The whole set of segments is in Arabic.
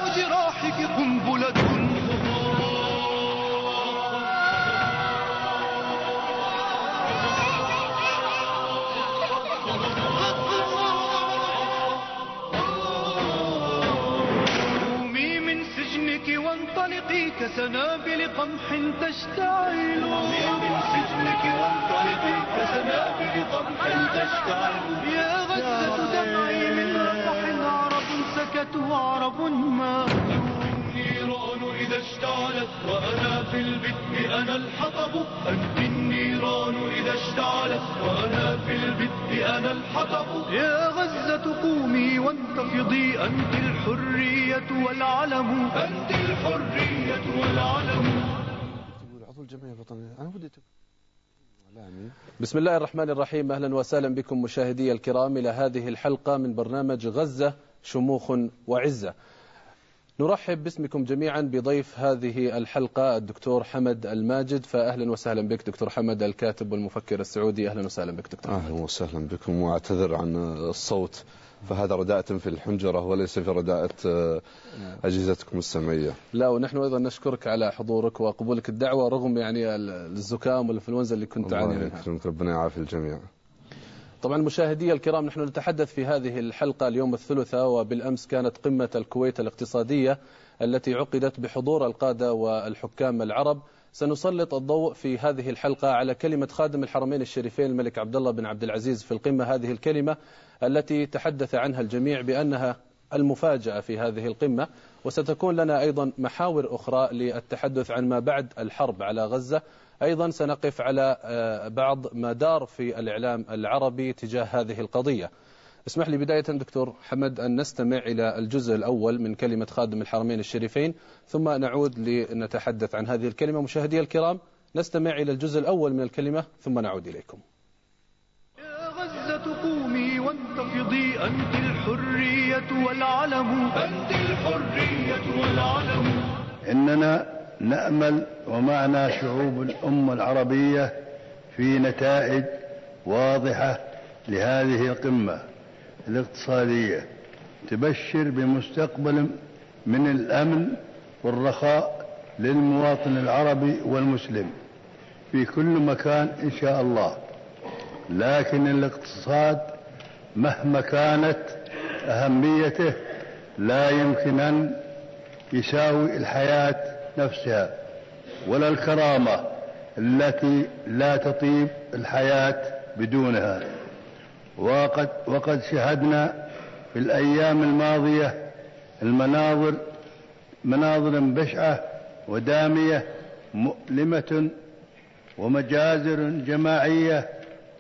جراحك قنبلة. قومي من سجنك وانطلقي كسنابل قمح تشتعل. قومي من سجنك وانطلقي كسنابل قمح تشتعل. يا غزة دمعي من رفح عرب سكتوا عرب ماتوا. النيران إذا اشتعلت وأنا في البدء أنا الحطب. أنت النيران إذا اشتعلت وأنا في البدء أنا الحطب. يا غزة قومي وانتفضي أنت الحرية والعلم. أنت الحرية والعلم. عضو الجمعية الوطنية. أنا ودي بسم الله الرحمن الرحيم. أهلا وسهلا بكم مشاهدي الكرام إلى هذه الحلقة من برنامج غزة شموخ وعزة. نرحب باسمكم جميعا بضيف هذه الحلقة الدكتور حمد الماجد. فأهلا وسهلا بك دكتور حمد، الكاتب والمفكر السعودي. أهلا وسهلا بك دكتور. أهلا وسهلا بكم، واعتذر عن الصوت، فهذا رداءة في الحنجرة وليس في رداءة أجهزتكم السمعية. لا، ونحن أيضا نشكرك على حضورك وقبولك الدعوة رغم يعني الزكام والإنفلونزا اللي كنت تعاني منها. ربنا يعافي الجميع. طبعا مشاهدي الكرام، نحن نتحدث في هذه الحلقة اليوم الثلاثاء، وبالأمس كانت قمة الكويت الاقتصادية التي عقدت بحضور القادة والحكام العرب. سنسلط الضوء في هذه الحلقة على كلمة خادم الحرمين الشريفين الملك عبد الله بن عبد العزيز في القمة، هذه الكلمة التي تحدث عنها الجميع بأنها المفاجأة في هذه القمة. وستكون لنا أيضا محاور أخرى للتحدث عن ما بعد الحرب على غزة. أيضا سنقف على بعض ما دار في الإعلام العربي تجاه هذه القضية. اسمح لي بداية دكتور حمد أن نستمع إلى الجزء الأول من كلمة خادم الحرمين الشريفين، ثم نعود لنتحدث عن هذه الكلمة. مشاهدي الكرام، نستمع إلى الجزء الأول من الكلمة ثم نعود إليكم. يا غزة قومي وانتفضي أنت الحرية والعلم. أنت الحرية والعلم. إننا نأمل ومعنا شعوب الأمة العربية في نتائج واضحة لهذه القمة الاقتصادية تبشر بمستقبل من الأمن والرخاء للمواطن العربي والمسلم في كل مكان إن شاء الله. لكن الاقتصاد مهما كانت أهميته لا يمكن أن يساوي الحياة نفسها ولا الكرامة التي لا تطيب الحياة بدونها. وقد شهدنا في الأيام الماضية مناظر بشعة ودامية مؤلمة ومجازر جماعية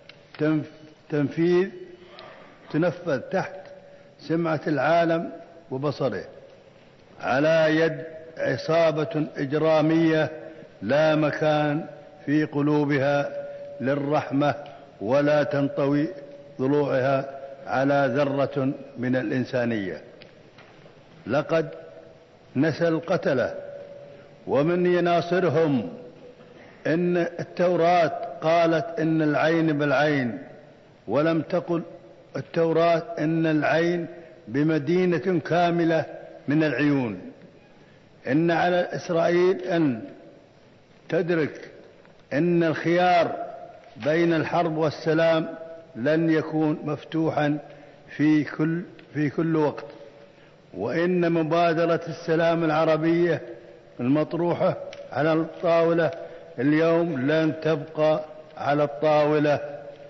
تنفذ تحت سمعة العالم وبصره على يد عصابة إجرامية لا مكان في قلوبها للرحمة ولا تنطوي ضلوعها على ذرة من الإنسانية. لقد نسى القتلة ومن يناصرهم إن التوراة قالت إن العين بالعين، ولم تقل التوراة إن العين بمدينة كاملة من العيون. إن على إسرائيل أن تدرك إن الخيار بين الحرب والسلام لن يكون مفتوحا في كل وقت، وإن مبادرة السلام العربية المطروحة على الطاولة اليوم لن تبقى على الطاولة.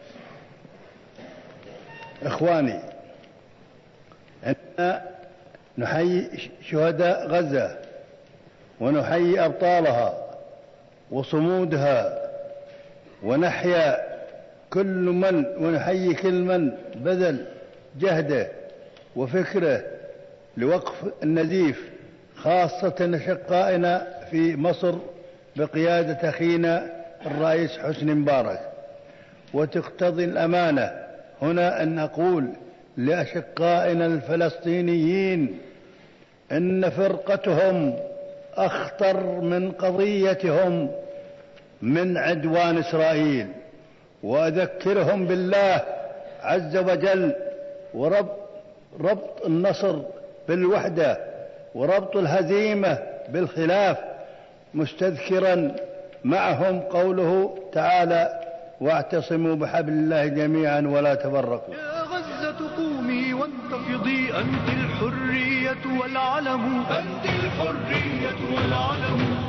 إخواني، أننا نحيي شهداء غزة ونحيي أبطالها وصمودها، ونحيي كل من بذل جهده وفكره لوقف النزيف، خاصة أشقائنا في مصر بقيادة أخينا الرئيس حسني مبارك. وتقتضي الأمانة هنا أن أقول لأشقائنا الفلسطينيين إن فرقتهم أخطر من قضيتهم من عدوان إسرائيل، وأذكرهم بالله عز وجل وربط النصر بالوحدة وربط الهزيمة بالخلاف، مستذكرا معهم قوله تعالى: واعتصموا بحبل الله جميعا ولا تفرقوا. يا غزة قومي وانتفضي، أنت الحرية والعلم، أنت الحرية والعلم.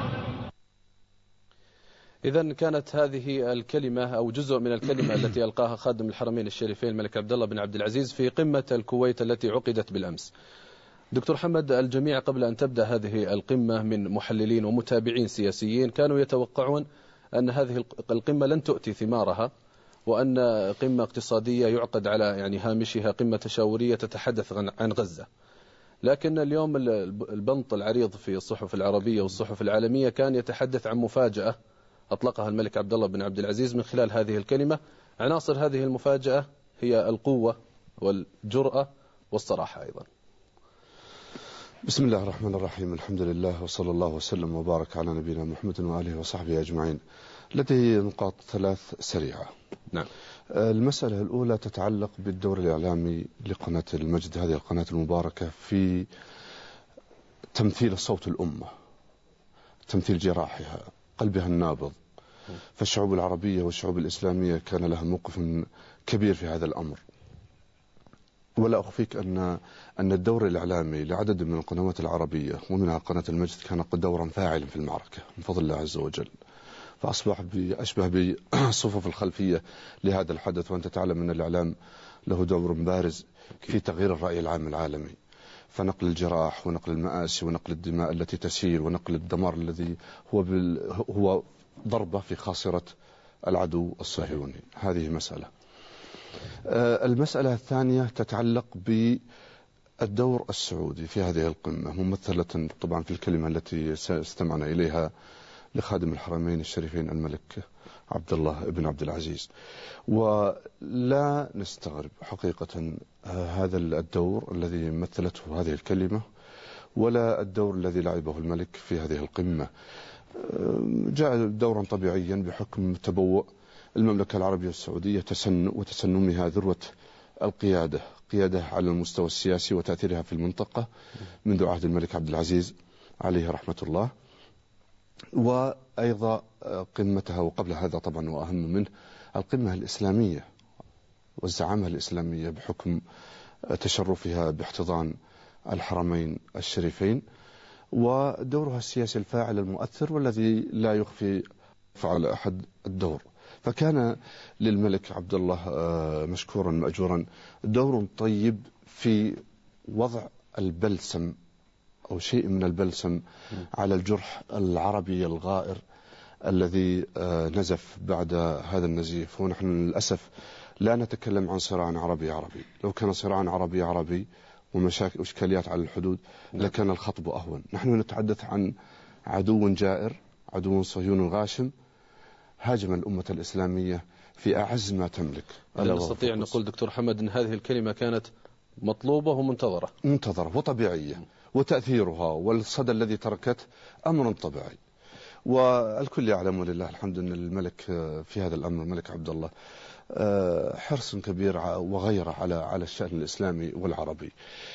إذن كانت هذه الكلمة أو جزء من الكلمة التي ألقاها خادم الحرمين الشريفين الملك عبد الله بن عبد العزيز في قمة الكويت التي عقدت بالأمس. دكتور حمد، الجميع قبل أن تبدأ هذه القمة من محللين ومتابعين سياسيين كانوا يتوقعون أن هذه القمة لن تؤتي ثمارها، وأن قمة اقتصادية يعقد على هامشها قمة تشاورية تتحدث عن غزة. لكن اليوم البنط العريض في الصحف العربية والصحف العالمية كان يتحدث عن مفاجأة أطلقها الملك عبد الله بن عبد العزيز من خلال هذه الكلمة. عناصر هذه المفاجأة هي القوة والجرأة والصراحة أيضا. بسم الله الرحمن الرحيم، الحمد لله وصلى الله وسلم وبارك على نبينا محمد وآله وصحبه أجمعين. لدي نقاط 3 سريعة. نعم. المسألة الأولى تتعلق بالدور الإعلامي لقناة المجد، هذه القناة المباركة، في تمثيل صوت الأمة، تمثيل جراحها، قلبها النابض. فالشعوب العربية والشعوب الإسلامية كان لها موقف كبير في هذا الأمر. ولا أخفيك أن الدور الإعلامي لعدد من القنوات العربية ومنها قناة المجد كان دورا فاعلا في المعركة من فضل الله عز وجل، فأصبح أشبه بالصفوف الخلفية لهذا الحدث. وأنت تعلم أن الإعلام له دور بارز في تغيير الرأي العام العالمي، فنقل الجراح ونقل المآسي ونقل الدماء التي تسيل ونقل الدمار الذي هو ضربة في خاصرة العدو الصهيوني. هذه مسألة. المسألة الثانية تتعلق بالدور السعودي في هذه القمة، ممثلة طبعا في الكلمة التي استمعنا إليها لخادم الحرمين الشريفين الملك عبد الله بن عبد العزيز. ولا نستغرب حقيقة هذا الدور الذي مثلته هذه الكلمة ولا الدور الذي لعبه الملك في هذه القمة. جاء دورا طبيعيا بحكم تبوء المملكة العربية السعودية وتسنمها ذروة القيادة، قيادة على المستوى السياسي وتأثيرها في المنطقة منذ عهد الملك عبد العزيز عليه رحمة الله. وأيضا قمتها وقبل هذا طبعا وأهم منه القمة الإسلامية والزعامة الإسلامية بحكم تشرفها باحتضان الحرمين الشريفين، ودورها السياسي الفاعل المؤثر والذي لا يخفي فعل أحد الدور. فكان للملك عبد الله مشكورا مأجورا دور طيب في وضع البلسم أو شيء من البلسم على الجرح العربي الغائر الذي نزف بعد هذا النزيف. ونحن للأسف لا نتكلم عن صراع عربي. لو كان صراع عربي ومشاكل وإشكاليات على الحدود لكان الخطب أهون. نحن نتحدث عن عدو جائر، عدو صهيوني غاشم هاجم الأمة الإسلامية في أعز ما تملك. نستطيع أن نقول دكتور حمد أن هذه الكلمة كانت مطلوبة ومنتظرة وطبيعية، وتأثيرها والصدى الذي تركته أمر طبيعي. والكل يعلم ولله الحمد أن الملك في هذا الأمر الملك عبد الله حرص كبير وغيره على الشأن الإسلامي والعربي.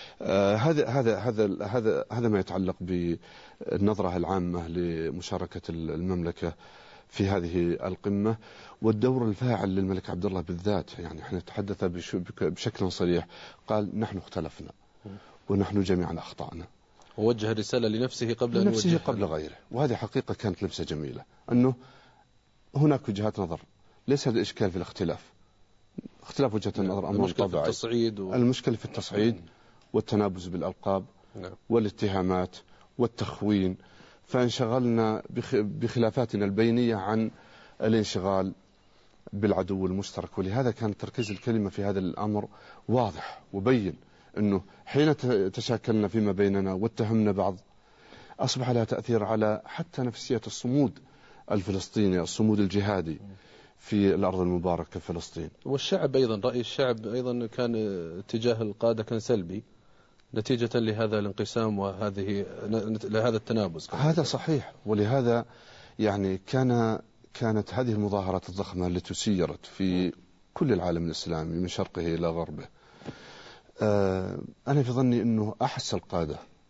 هذا ما يتعلق بالنظرة العامة لمشاركة المملكة في هذه القمة والدور الفاعل للملك عبد الله بالذات. يعني احنا نتحدث بشكل صريح، قال نحن اختلفنا ونحن جميعا أخطأنا، ووجه الرسالة لنفسه قبل غيره. وهذه حقيقة كانت لمسة جميلة، أنه هناك وجهات نظر، ليس هذا الإشكال في الاختلاف وجهة النظر أمر طبيعي. المشكلة في التصعيد والتنابز بالألقاب والاتهامات والتخوين، فانشغلنا بخلافاتنا البينية عن الانشغال بالعدو المشترك. ولهذا كان تركيز الكلمة في هذا الأمر واضح وبين، أنه حين تشاكلنا فيما بيننا واتهمنا بعض أصبح لها تأثير على حتى نفسية الصمود الفلسطيني، الصمود الجهادي في الأرض المباركة فلسطين. والشعب أيضا، رأي الشعب أيضا كان تجاه القادة كان سلبي نتيجة لهذا الانقسام لهذا التنابز. هذا صحيح. ولهذا يعني كانت هذه المظاهرات الضخمة التي سيرت في كل العالم الإسلامي من شرقه إلى غربه، أنا في ظني أنه أحس القادة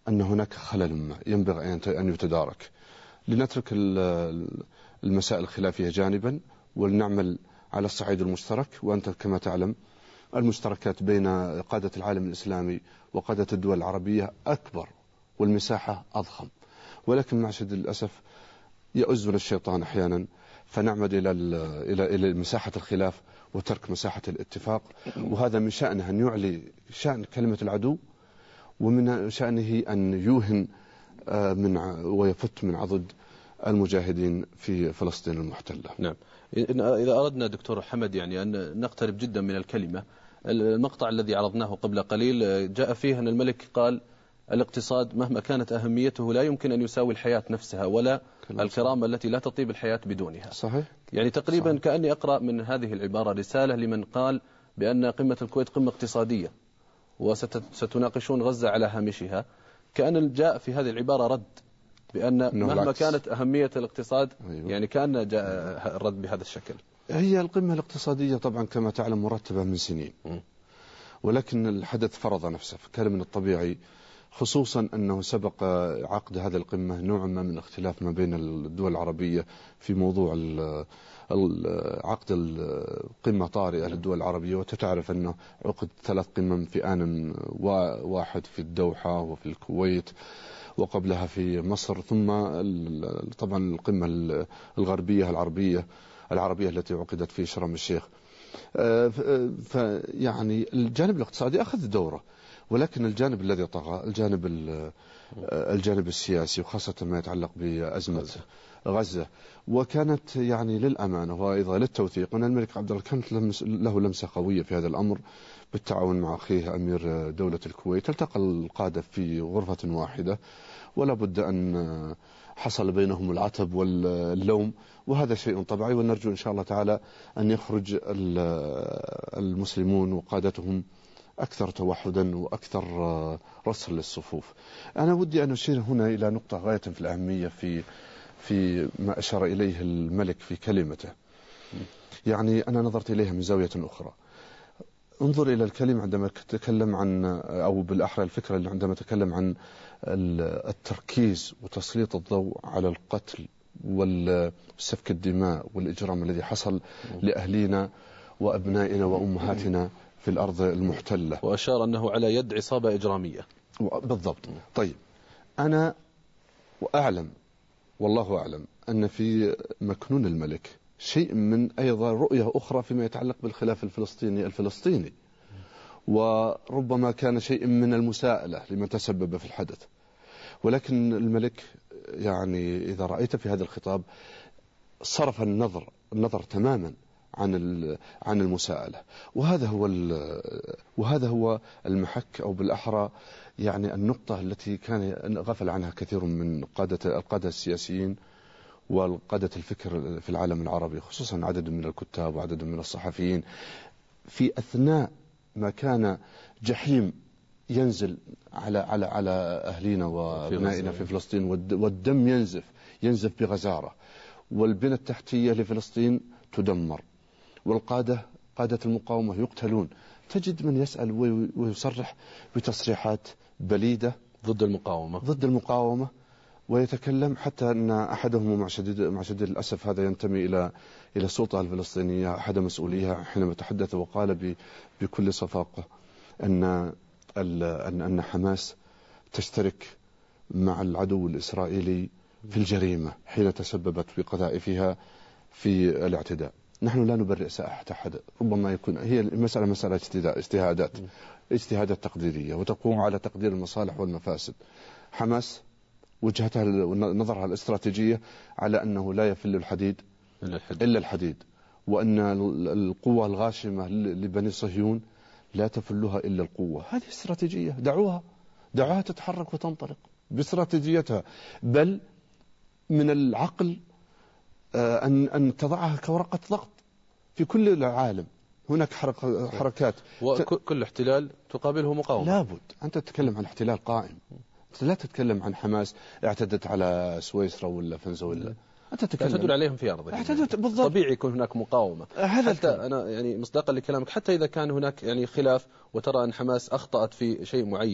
أن هناك خلل ما ينبغي أن يتدارك، لنترك المسائل الخلافية جانبا ولنعمل على الصعيد المشترك. وأنت كما تعلم المشتركات بين قادة العالم الإسلامي وقادة الدول العربية أكبر والمساحة أضخم، ولكن مع شديد الأسف يؤزنا الشيطان أحيانا فنعمد إلى مساحة الخلاف وترك مساحة الاتفاق، وهذا من شأنه أن يعلي شأن كلمة العدو، ومن شأنه أن يوهن ويفت من عضد المجاهدين في فلسطين المحتلة. نعم. إذا أردنا دكتور حمد يعني أن نقترب جدا من الكلمة، المقطع الذي عرضناه قبل قليل جاء فيه أن الملك قال الاقتصاد مهما كانت أهميته لا يمكن أن يساوي الحياة نفسها ولا الكرامة التي لا تطيب الحياة بدونها. صحيح. يعني تقريبا صحيح. كأني أقرأ من هذه العبارة رسالة لمن قال بأن قمة الكويت قمة اقتصادية وستناقشون غزة على هامشها، كأن جاء في هذه العبارة رد بأن مهما كانت أهمية الاقتصاد. أيوه. يعني كأن جاء الرد بهذا الشكل. هي القمة الاقتصادية طبعا كما تعلم مرتبة من سنين، ولكن الحدث فرض نفسه، فكان من الطبيعي خصوصا أنه سبق عقد هذه القمة نوع ما من اختلاف ما بين الدول العربية في موضوع عقد القمة طارئة للدول العربية، وتتعرف أنه عقد 3 قمم في آن واحد في الدوحة وفي الكويت وقبلها في مصر، ثم طبعا القمة الغربية العربية التي عقدت في شرم الشيخ. فيعني الجانب الاقتصادي أخذ دوره، ولكن الجانب الذي طغى الجانب السياسي، وخاصة ما يتعلق بأزمة غزة. وكانت يعني للأمانة وأيضا للتوثيق أن الملك عبد الله كانت له لمسة قوية في هذا الأمر بالتعاون مع أخيه أمير دولة الكويت. التقى القادة في غرفة واحدة، ولا بد أن حصل بينهم العتب واللوم، وهذا شيء طبيعي، ونرجو إن شاء الله تعالى أن يخرج المسلمون وقادتهم أكثر توحدا وأكثر رصر للصفوف. أنا ودي أن أشير هنا إلى نقطة غاية في الأهمية في ما أشار إليه الملك في كلمته. يعني أنا نظرت إليها من زاوية أخرى. انظر إلى الكلمة عندما تكلم عن، أو بالأحرى الفكرة اللي عندما تكلم عن التركيز وتسليط الضوء على القتل والسفك الدماء والإجرام الذي حصل لأهلينا وأبنائنا وأمهاتنا في الأرض المحتلة، وأشار أنه على يد عصابة إجرامية. بالضبط. طيب أنا وأعلم والله أعلم أن في مكنون الملك شيء من أيضا رؤية أخرى فيما يتعلق بالخلاف الفلسطيني، وربما كان شيء من المساءلة لمن تسبب في الحدث. ولكن الملك يعني إذا رأيت في هذا الخطاب صرف النظر تماما عن المساءلة، وهذا هو المحك، أو بالأحرى يعني النقطة التي كان غفل عنها كثير من القادة السياسيين والقادة الفكر في العالم العربي، خصوصا عدد من الكتاب وعدد من الصحفيين، في أثناء ما كان جحيم ينزل على أهلينا وأبنائنا في فلسطين، والدم ينزف بغزارة، والبنى التحتية لفلسطين تدمر، قادة المقاومة يقتلون. تجد من يسأل ويصرح بتصريحات بليدة ضد المقاومة، ويتكلم حتى أن أحدهم مع شديد الأسف هذا ينتمي إلى السلطة الفلسطينية، أحد مسؤوليها، حينما تحدث وقال بكل صفاقة أن حماس تشترك مع العدو الإسرائيلي في الجريمة حين تسببت بقذائفها في الاعتداء. نحن لا نبرئ ساحة أحد، ربما يكون هي مسألة اجتهادات تقديرية، وتقوم على تقدير المصالح والمفاسد. حماس وجهتها نظرها الاستراتيجية على أنه لا يفل الحديد إلا الحديد، وأن القوة الغاشمة لبني صهيون لا تفلها إلا القوة. هذه استراتيجية، دعوها تتحرك وتنطلق باستراتيجيتها، بل من العقل أن تضعها كورقة ضغط في كل العالم. هناك حركات، وكل احتلال تقابله مقاومة. لابد أنت تتكلم عن احتلال قائم، لا تتكلم عن حماس اعتدت على سويسرا ولا فنزويلا، أنت تدل عليهم في أرضهم. بالضبط. طبيعي يكون هناك مقاومة. حتى أنا يعني مصداقا لكلامك، حتى إذا كان هناك يعني خلاف وترى أن حماس أخطأت في شيء معين،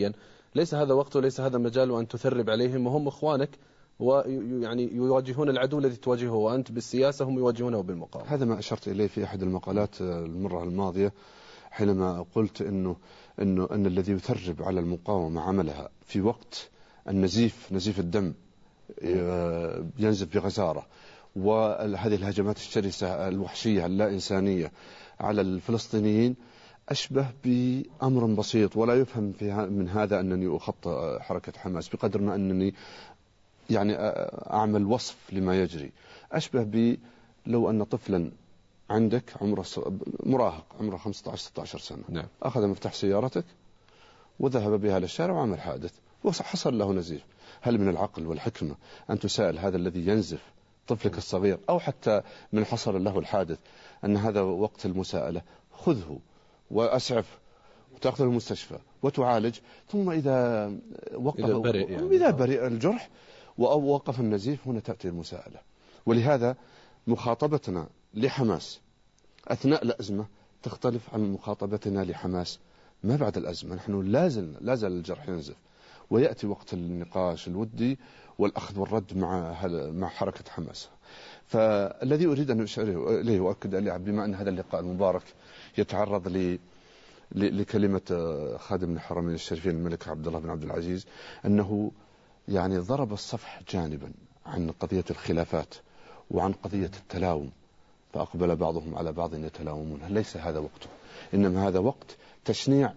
ليس هذا وقته، ليس هذا مجال أن تثرب عليهم، وهم إخوانك ويعني يواجهون العدو الذي تواجهه وأنت بالسياسة، هم يواجهونه بالمقاومة. هذا ما أشرت إليه في أحد المقالات المرة الماضية، حينما قلت أن الذي يثرب على المقاومة عملها في وقت النزيف، نزيف الدم ينزف بغزارة، وهذه الهجمات الشرسة الوحشية اللا إنسانية على الفلسطينيين، أشبه بأمر بسيط ولا يفهم من هذا أنني أخطئ حركة حماس، بقدر ما أنني يعني أعمل وصف لما يجري. أشبه لو أن طفلا عندك عمره مراهق عمره 15-16 سنة، نعم. أخذ مفتاح سيارتك وذهب بها للشارع وعمل حادث وحصل له نزيف. هل من العقل والحكمة أن تسأل هذا الذي ينزف طفلك الصغير أو حتى من حصل له الحادث أن هذا وقت المساءلة؟ خذه وأسعف وتأخذه المستشفى وتعالج، ثم إذا برئ الجرح ووقف النزيف هنا تأتي المساءلة. ولهذا مخاطبتنا لحماس أثناء الأزمة تختلف عن مخاطبتنا لحماس ما بعد الأزمة. نحن لا زال الجرح ينزف، ويأتي وقت النقاش الودي والأخذ والرد مع حركة حماس. فالذي أريد أن أشير إليه وأكد عليه، بما أن هذا اللقاء المبارك يتعرض لكلمة خادم الحرمين الشريفين الملك عبد الله بن عبد العزيز، أنه يعني ضرب الصفح جانبا عن قضية الخلافات وعن قضية التلاوم، فأقبل بعضهم على بعض يتلاومون. ليس هذا وقته، إنما هذا وقت تشنيع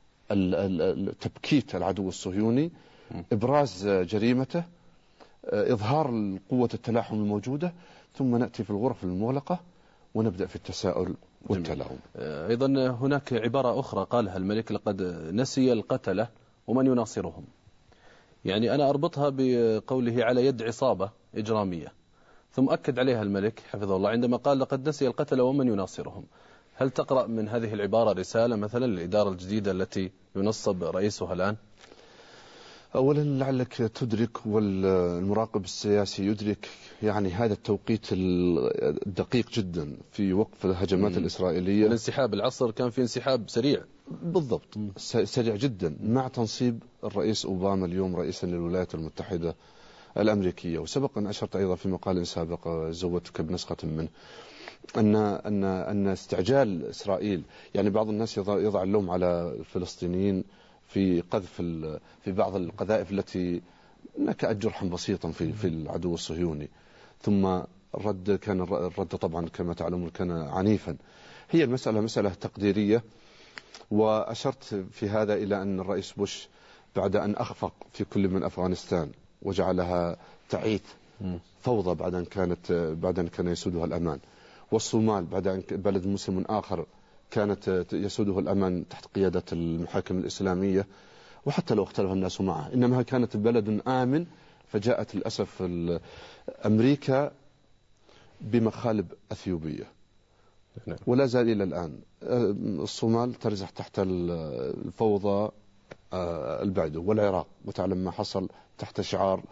تبكيت العدو الصهيوني، إبراز جريمته، إظهار قوة التلاحم الموجودة، ثم نأتي في الغرف المغلقة ونبدأ في التساؤل والتلاوم. أيضا هناك عبارة أخرى قالها الملك: لقد نسي القتلة ومن يناصرهم. يعني أنا أربطها بقوله على يد عصابة إجرامية، ثم أكد عليها الملك حفظه الله عندما قال لقد نسي القتلة ومن يناصرهم. هل تقرأ من هذه العبارة رسالة مثلا للإدارة الجديدة التي ينصب رئيسها الآن؟ أولا لعلك تدرك والمراقب السياسي يدرك يعني هذا التوقيت الدقيق جدا في وقف الهجمات الإسرائيلية. الانسحاب، العصر كان في انسحاب سريع بالضبط، سريع جدا، مع تنصيب الرئيس أوباما اليوم رئيسا للولايات المتحدة الأمريكية. وسبق أن أشرت أيضا في مقال سابق زودتك بنسخة منه أن استعجال إسرائيل، يعني بعض الناس يضع اللوم على الفلسطينيين في قذف في بعض القذائف التي نكأت جرحا بسيطا في العدو الصهيوني، ثم الرد طبعا كما تعلمون كان عنيفا. هي المسألة مسألة تقديرية، وأشرت في هذا إلى أن الرئيس بوش بعد أن أخفق في كل من أفغانستان وجعلها تعيث فوضى بعد أن كان يسودها الأمان، والصومال بعد أن بلد مسلم آخر كانت يسوده الأمان تحت قيادة المحاكم الإسلامية، وحتى لو اختلف الناس معه إنما كانت بلد آمن، فجاءت للأسف أمريكا بمخالب أثيوبية ولا زال إلى الآن الصومال ترزح تحت الفوضى البعدو، والعراق وتعلم ما حصل تحت شعار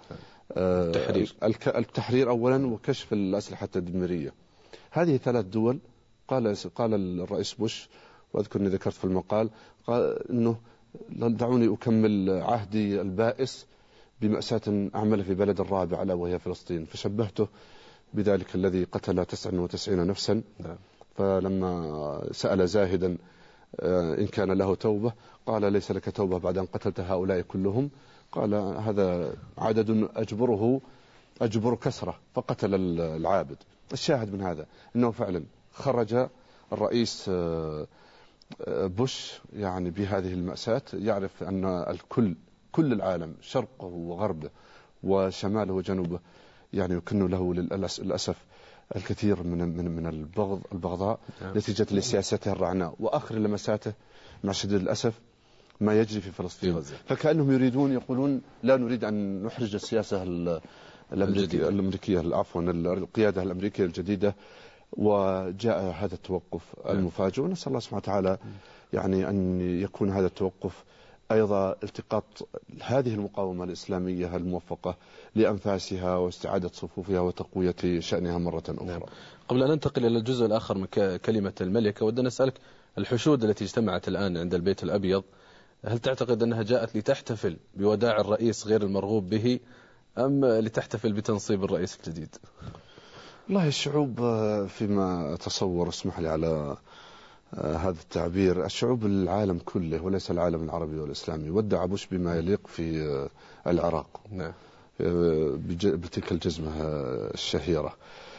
التحرير أولا وكشف الأسلحة التدميرية. هذه 3 دول قال الرئيس بوش، وأذكر أني ذكرت في المقال، قال إنه دعوني أكمل عهدي البائس بمأساة أعمل في بلد الرابع ألا وهي فلسطين، فشبهته بذلك الذي قتل 99 نفسا، فلما سأل زاهدا إن كان له توبة قال ليس لك توبة بعد أن قتلت هؤلاء كلهم، قال هذا عدد أجبر كسرة، فقتل العابد. الشاهد من هذا أنه فعلا خرج الرئيس بوش يعني بهذه المأساة، يعرف أن كل العالم شرقه وغربه وشماله وجنوبه يعني يكن له للأسف الكثير من البغضاء نتيجة لسياسته الرعناء وآخر لمساته مع شديد الأسف ما يجري في فلسطين. فكأنهم يقولون لا نريد أن نحرج السياسة الأمريكية القيادة الأمريكية الجديدة، وجاء هذا التوقف المفاجئ، ونسأل الله سبحانه وتعالى يعني أن يكون هذا التوقف أيضا التقاط هذه المقاومة الإسلامية الموفقة لأنفاسها واستعادة صفوفها وتقوية شأنها مرة أخرى. قبل أن ننتقل إلى الجزء الآخر من كلمة الملك، ودنا نسألك الحشود التي اجتمعت الآن عند البيت الأبيض هل تعتقد أنها جاءت لتحتفل بوداع الرئيس غير المرغوب به أم لتحتفل بتنصيب الرئيس الجديد؟ والله الشعوب فيما أتصور، اسمح لي على هذا التعبير، الشعوب العالم كله وليس العالم العربي والإسلامي ودع بوش بما يليق في العراق. نعم. بتلك الجزمة الشهيرة.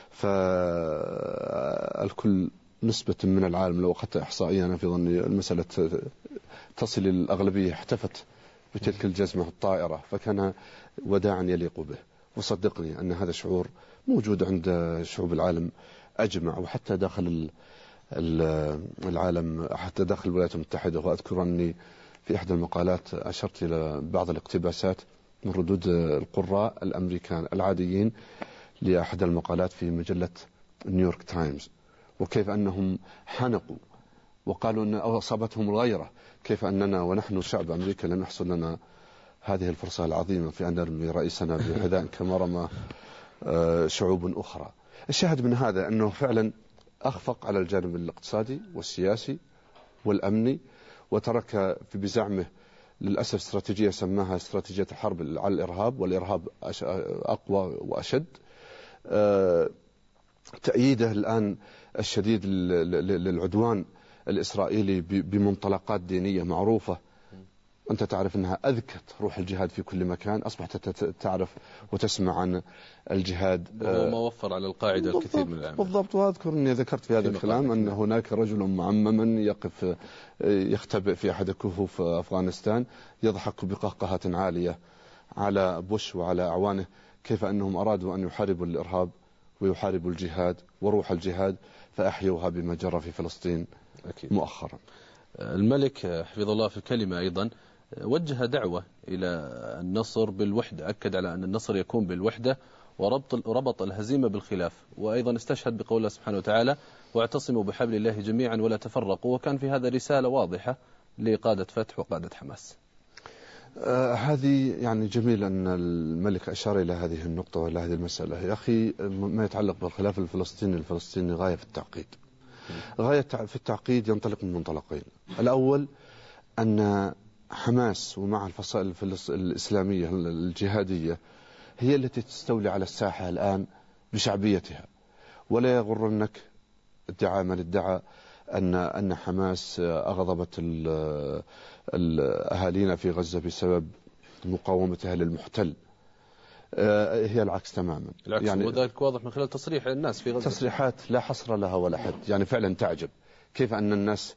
فالكل نسبة من العالم، لو أخذت إحصائيا أنا في ظني المسألة تصل الأغلبية احتفت بتلك الجزمة الطائرة، فكان وداعا يليق به. وصدقني أن هذا شعور موجود عند شعوب العالم أجمع، وحتى داخل العالم، حتى داخل الولايات المتحدة. وأذكر أني في إحدى المقالات أشرت إلى بعض الاقتباسات من ردود القراء الأمريكان العاديين لأحد المقالات في مجلة نيويورك تايمز، وكيف أنهم حنقوا وقالوا أن أصابتهم الغيرة، كيف أننا ونحن شعب أمريكا لم يحصل لنا هذه الفرصة العظيمة في أن نرمي رئيسنا بحذاء كما رمى شعوب أخرى. الشاهد من هذا أنه فعلا أخفق على الجانب الاقتصادي والسياسي والأمني، وترك في بزعمه للأسف استراتيجية سماها استراتيجية الحرب على الإرهاب، والإرهاب أقوى وأشد. تأييده الآن الشديد للعدوان الإسرائيلي بمنطلقات دينية معروفة. أنت تعرف أنها أذكت روح الجهاد في كل مكان، أصبحت تعرف وتسمع عن الجهاد، وهو ما وفر على القاعدة الكثير من الأعمال. بالضبط. وأذكر أني ذكرت في هذا الكلام أن هناك رجل معمما يقف يختبئ في أحد كهوف أفغانستان يضحك بقهقهة عالية على بوش وعلى أعوانه، كيف أنهم أرادوا أن يحاربوا الإرهاب ويحاربوا الجهاد وروح الجهاد، فأحيوها بما جرى في فلسطين أكيد مؤخرا. الملك حفظه الله في الكلمة أيضا وجه دعوة إلى النصر بالوحدة، أكد على أن النصر يكون بالوحدة وربط الهزيمة بالخلاف، وأيضا استشهد بقول الله سبحانه وتعالى واعتصموا بحبل الله جميعا ولا تفرقوا، وكان في هذا رسالة واضحة لقادة فتح وقادة حماس. هذه يعني جميل أن الملك أشار إلى هذه النقطة وإلى هذه المسألة. يا أخي ما يتعلق بالخلاف الفلسطيني غاية في التعقيد. غاية في التعقيد ينطلق من منطلقين. الأول أن حماس ومع الفصائل الإسلامية الجهادية هي التي تستولي على الساحة الآن بشعبيتها، ولا يغرنك ادعاء من ادعى أن حماس أغضبت أهالينا في غزة بسبب مقاومتها للمحتل. هي العكس تماما. يعني وذلك واضح من خلال تصريح الناس في غزة، تصريحات لا حصر لها ولا حد، يعني فعلا تعجب كيف أن الناس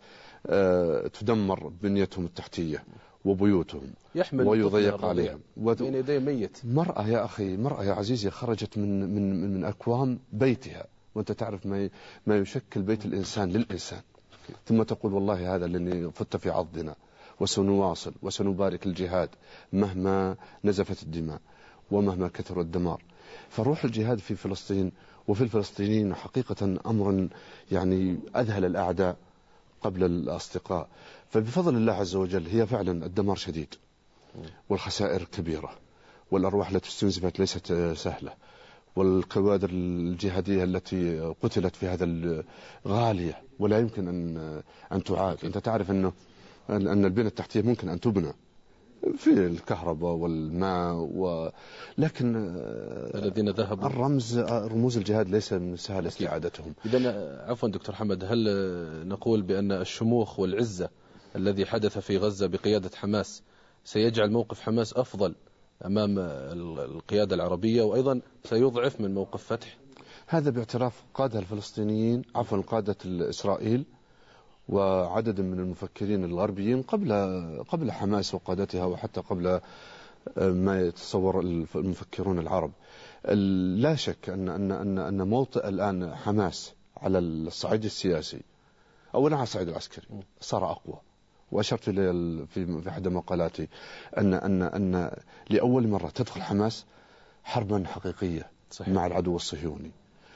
تدمر بنيتهم التحتية وبيوتهم ويضيق عليهم بين يدي ميت. مرأة يا أخي، مرأة يا عزيزي خرجت من أكوام بيتها، وأنت تعرف ما يشكل بيت الإنسان للإنسان، ثم تقول والله هذا اللي فت في عضنا وسنواصل وسنبارك الجهاد مهما نزفت الدماء ومهما كثر الدمار. فروح الجهاد في فلسطين وفي الفلسطينيين حقيقة أمر يعني أذهل الأعداء قبل الأصدقاء. فبفضل الله عز وجل هي فعلا الدمار شديد والخسائر كبيرة والأرواح التي استنزفت ليست سهلة، والكوادر الجهادية التي قتلت في هذا غالية ولا يمكن أن تعاد. أنت تعرف أن البنية التحتية ممكن أن تبنى في الكهرباء والماء لكن الذين ذهبوا رموز الجهاد ليس من سهل استعادتهم. إذن عفوا دكتور حمد، هل نقول بأن الشموخ والعزة الذي حدث في غزة بقيادة حماس سيجعل موقف حماس أفضل أمام القيادة العربية، وأيضا سيضعف من موقف فتح؟ هذا باعتراف قادة الفلسطينيين، عفوا قادة إسرائيل وعدد من المفكرين الغربيين قبل حماس وقادتها، وحتى قبل ما يتصور المفكرون العرب. لا شك أن موطئ الآن حماس على الصعيد السياسي أولا على الصعيد العسكري صار أقوى. وأشرت إلى في أحد مقالاتي أن لأول مرة تدخل حماس حربا حقيقية صحيح مع العدو الصهيوني.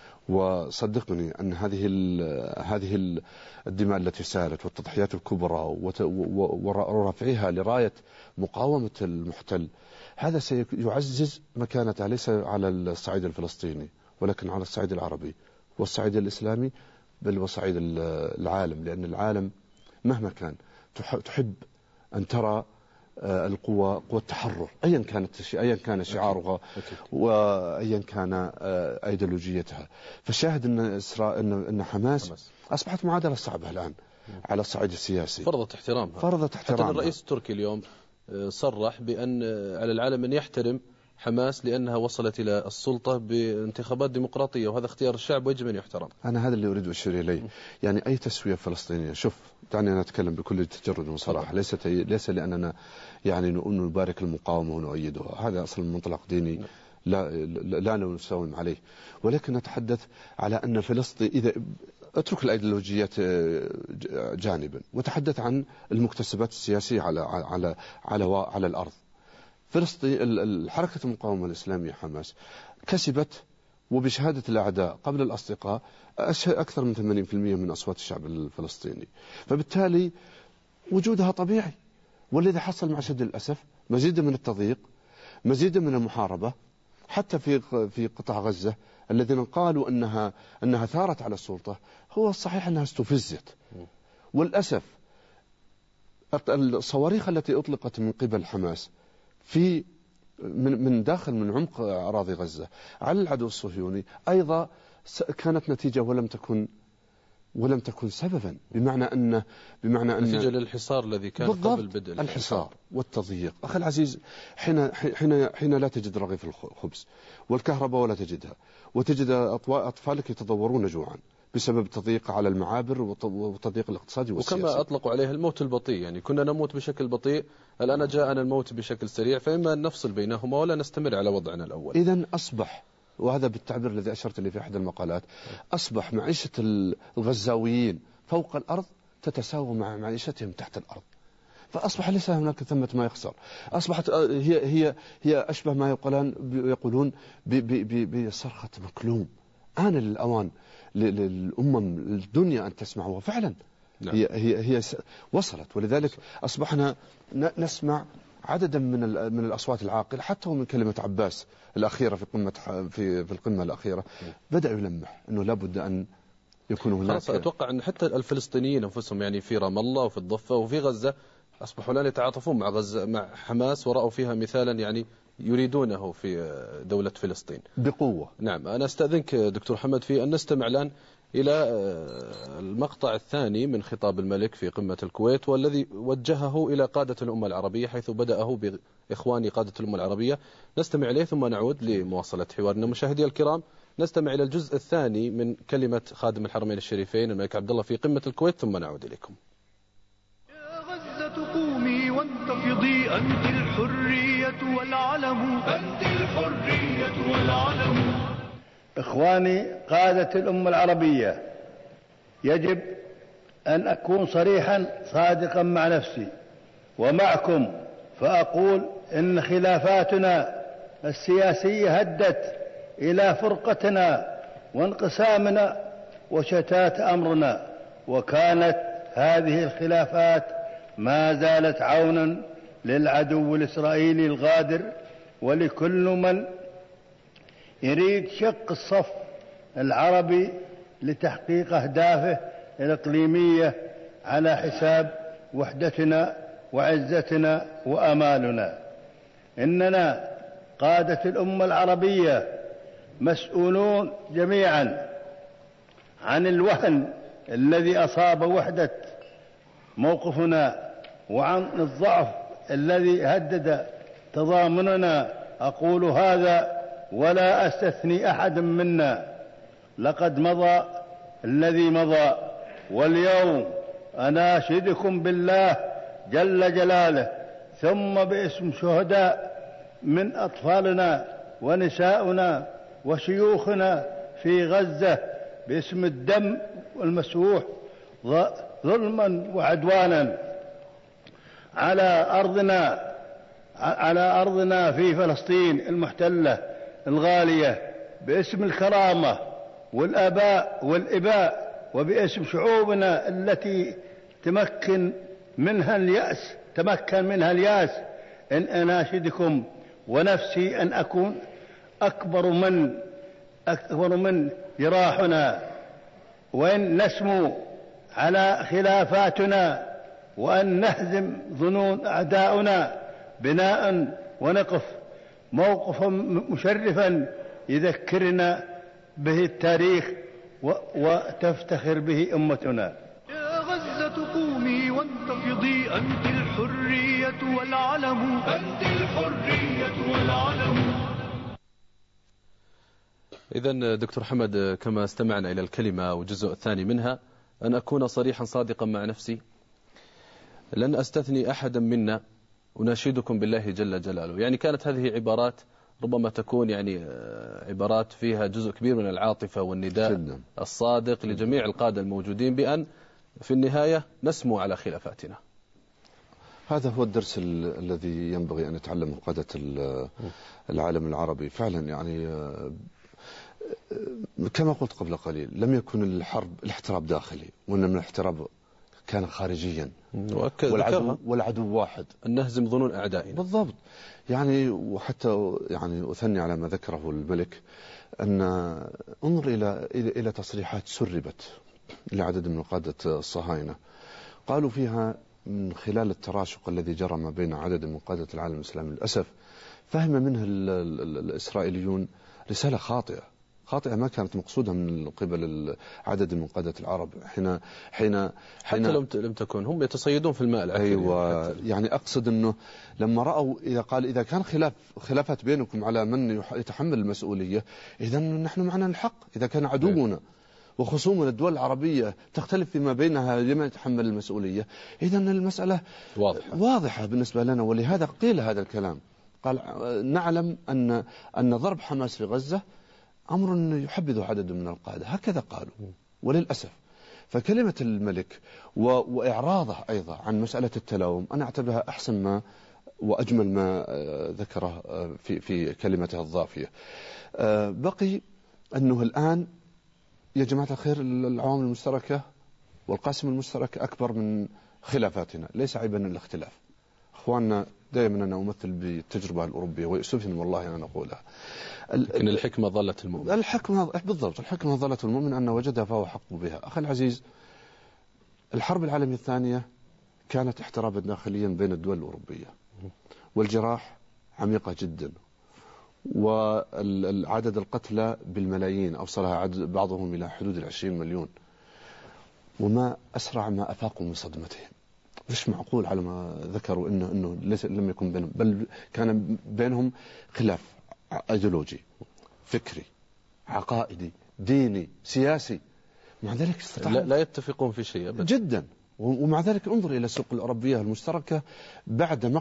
وصدقني أن هذه الدماء التي سالت والتضحيات الكبرى ورفعها لراية مقاومة المحتل، هذا سيعزز مكانتها ليس على الصعيد الفلسطيني ولكن على الصعيد العربي والصعيد الإسلامي بل وصعيد العالم، لأن العالم مهما كان تحب أن ترى القوة قوة التحرر أيا كان شعارها وأيا كان أيديولوجيتها. فالشاهد أن حماس أصبحت معادلة صعبة الآن على الصعيد السياسي. فرضت احترامها. حتى الرئيس التركي اليوم صرح بأن على العالم أن يحترم حماس لأنها وصلت إلى السلطة بانتخابات ديمقراطية، وهذا اختيار الشعب ويجب أن يحترم. أنا هذا اللي أريد أشير إليه. يعني أي تسوية فلسطينية، شوف دعني أنا أتكلم بكل تجرد وصراحة، ليس لأننا يعني نبارك المقاومة ونؤيدها، هذا أصلا منطلق ديني لا نساوم عليه، ولكن نتحدث على أن فلسطين إذا اترك الأيديولوجيات جانبا وتحدث عن المكتسبات السياسية على الأرض. فلسطين الحركة المقاومة الإسلامية حماس كسبت وبشهادة الأعداء قبل الأصدقاء أكثر من 80% من أصوات الشعب الفلسطيني، فبالتالي وجودها طبيعي. والذي حصل مع شد الأسف مزيد من التضييق، مزيد من المحاربة، حتى في قطاع غزة الذين قالوا أنها ثارت على السلطة، هو الصحيح أنها استفزت. والأسف الصواريخ التي أطلقت من قبل حماس من عمق أراضي غزة على العدو الصهيوني أيضا كانت نتيجة ولم تكن سببا، بمعنى أن نتيجة للحصار الذي كان قبل بدء الحصار والتضييق. أخي العزيز، حين لا تجد رغيف الخبز والكهرباء ولا تجدها، وتجد أطفالك يتضورون جوعا بسبب التضييق على المعابر والتضييق الاقتصادي والسياسي. وكما أطلقوا عليه الموت البطيء، يعني كنا نموت بشكل بطيء، الآن جاءنا الموت بشكل سريع، فإما أن نفصل بينهما ولا نستمر على وضعنا الأول. إذن أصبح، وهذا بالتعبير الذي أشرت لي في أحد المقالات، أصبح معيشة الغزاويين فوق الأرض تتساوى مع معيشتهم تحت الأرض، فأصبح ليس هناك ثمة ما يخسر. أصبحت هي أشبه ما يقولون بصرخة مكلوم. آن للأوان للأمم الدنيا أن تسمع، وفعلا هي وصلت. ولذلك أصبحنا نسمع عددا من الأصوات العاقلة، حتى ومن كلمة عباس الأخيرة في القمة الأخيرة بدأ يلمح أنه لابد أن يكون هناك. أتوقع أن حتى الفلسطينيين أنفسهم، يعني في رام الله وفي الضفة وفي غزة، أصبحوا الآن يتعاطفون مع حماس، ورأوا فيها مثالا يعني يريدونه في دولة فلسطين بقوة. نعم. أنا أستأذنك دكتور حمد في أن نستمع الآن إلى المقطع الثاني من خطاب الملك في قمة الكويت، والذي وجهه إلى قادة الأمة العربية، حيث بدأه بإخوان قادة الأمة العربية. نستمع إليه ثم نعود لمواصلة حوارنا. مشاهدي الكرام، نستمع إلى الجزء الثاني من كلمة خادم الحرمين الشريفين الملك عبد الله في قمة الكويت، ثم نعود إليكم. يا غزة قومي وانتفضي، أنت الحرية والعلم، أنت الحرية والعلم. إخواني قادة الأمة العربية، يجب أن أكون صريحا صادقا مع نفسي ومعكم، فأقول إن خلافاتنا السياسية هدت إلى فرقتنا وانقسامنا وشتات أمرنا، وكانت هذه الخلافات ما زالت عونا للعدو الإسرائيلي الغادر ولكل من يريد شق الصف العربي لتحقيق أهدافه الإقليمية على حساب وحدتنا وعزتنا وأمالنا. إننا قادة الأمة العربية مسؤولون جميعا عن الوهن الذي أصاب وحدة موقفنا، وعن الضعف الذي هدد تضامننا. أقول هذا ولا أستثني أحد منا. لقد مضى الذي مضى، واليوم أناشدكم بالله جل جلاله، ثم باسم شهداء من أطفالنا ونساؤنا وشيوخنا في غزة، باسم الدم المسفوح ظلما وعدوانا على أرضنا في فلسطين المحتلة الغالية، باسم الكرامة والآباء والإباء، وباسم شعوبنا التي تمكن منها الياس، إن أناشدكم ونفسي أن أكون أكبر من جراحنا، وإن نسمو على خلافاتنا وأن نهزم ظنون أعداؤنا بناء ونقف موقفا مشرفا يذكرنا به التاريخ وتفتخر به أمتنا. يا غزة قومي وانتفضي، أنت الحرية والعلم، أنت الحرية والعلم. إذن دكتور حمد، كما استمعنا إلى الكلمة والجزء الثاني منها، أن أكون صريحا صادقا مع نفسي، لن أستثني أحدا منا، أناشدكم بالله جل جلاله. يعني كانت هذه عبارات ربما تكون يعني عبارات فيها جزء كبير من العاطفة والنداء الصادق لجميع القادة الموجودين بأن في النهاية نسمو على خلافاتنا. هذا هو الدرس الذي ينبغي أن يتعلمه قادة العالم العربي فعلا. يعني كما قلت قبل قليل، لم يكن الحرب الاحتراب داخلي، وإنما الاحتراب كان خارجيا، والعدو واحد، أن نهزم ظنون أعدائنا. بالضبط. يعني وحتى يعني أثني على ما ذكره الملك، أن انظر إلى تصريحات سربت لعدد من قادة الصهاينة، قالوا فيها من خلال التراشق الذي جرى ما بين عدد من قادة العالم الإسلامي، للأسف فهم منها الإسرائيليون رسالة خاطئة ما كانت مقصودة من قبل عدد من قادة العرب. حتى لم تكن هم يتصيدون في الماء العكري. أيوة، يعني أقصد أنه لما رأوا إذا كان خلافات بينكم على من يتحمل المسؤولية، إذا نحن معنا الحق. إذا كان عدونا وخصومنا الدول العربية تختلف فيما بينها لمن يتحمل المسؤولية، إذا المسألة واضحة بالنسبة لنا. ولهذا قيل هذا الكلام، قال نعلم أن ضرب حماس في غزة أمر يحبذ عدد من القادة، هكذا قالوا. وللأسف فكلمة الملك وإعراضه أيضا عن مسألة التلاوم أنا أعتبرها أحسن ما وأجمل ما ذكره في كلمته الضافية. بقي أنه الآن يا جماعة الخير العوامل المشتركة والقاسم المشترك أكبر من خلافاتنا، ليس عيبا الاختلاف. أخواننا دائما أنا أمثل بالتجربة الأوروبية ويؤسفني والله أنا أقولها، لكن الحكمة ظلت المؤمن. بالضبط، الحكمة ظلت المؤمن أن وجدها فهو حق بها. أخي العزيز، الحرب العالمية الثانية كانت احترابا داخليا بين الدول الأوروبية، والجراح عميقة جدا، والعدد القتلى بالملايين، أوصلها بعضهم إلى حدود 20 مليون. وما أسرع ما أفاقوا من صدمتهم. مش معقول على ما ذكروا إنه لم يكن بينهم، بل كان بينهم خلاف أيديولوجي، فكري، عقائدي، ديني، سياسي. مع ذلك لا يتفقون في شيء أبدا جدا. ومع ذلك انظر إلى السوق الأوروبية المشتركة بعد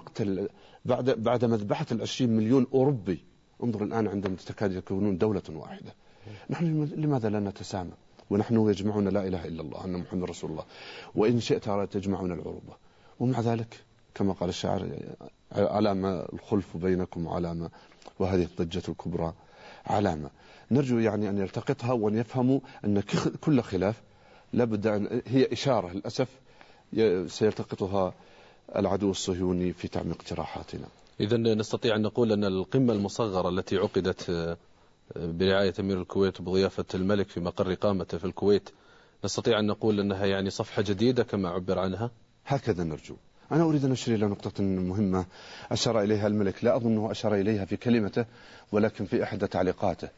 مذبحة 20 مليون أوروبي. انظر الآن عندما تكاد يكونون دولة واحدة. نحن لماذا لا نتسامى ونحن يجمعنا لا إله إلا الله أن محمد رسول الله، وإن شئت تجمعنا العروبة؟ ومع ذلك كما قال الشاعر علامة الخلف بينكم علامة، وهذه الضجة الكبرى علامة. نرجو يعني أن يلتقطها وأن يفهموا أن كل خلاف لابد أن هي إشارة للأسف سيلتقطها العدو الصهيوني في تعميق جراحاتنا. إذن نستطيع أن نقول أن القمة المصغرة التي عقدت برعاية أمير الكويت وبضيافة الملك في مقر إقامته في الكويت، نستطيع أن نقول أنها يعني صفحة جديدة كما عبر عنها؟ هكذا نرجو. أنا أريد أن أشير إلى نقطة مهمة أشار إليها الملك، لا أظن أنه أشار إليها في كلمته ولكن في إحدى تعليقاته،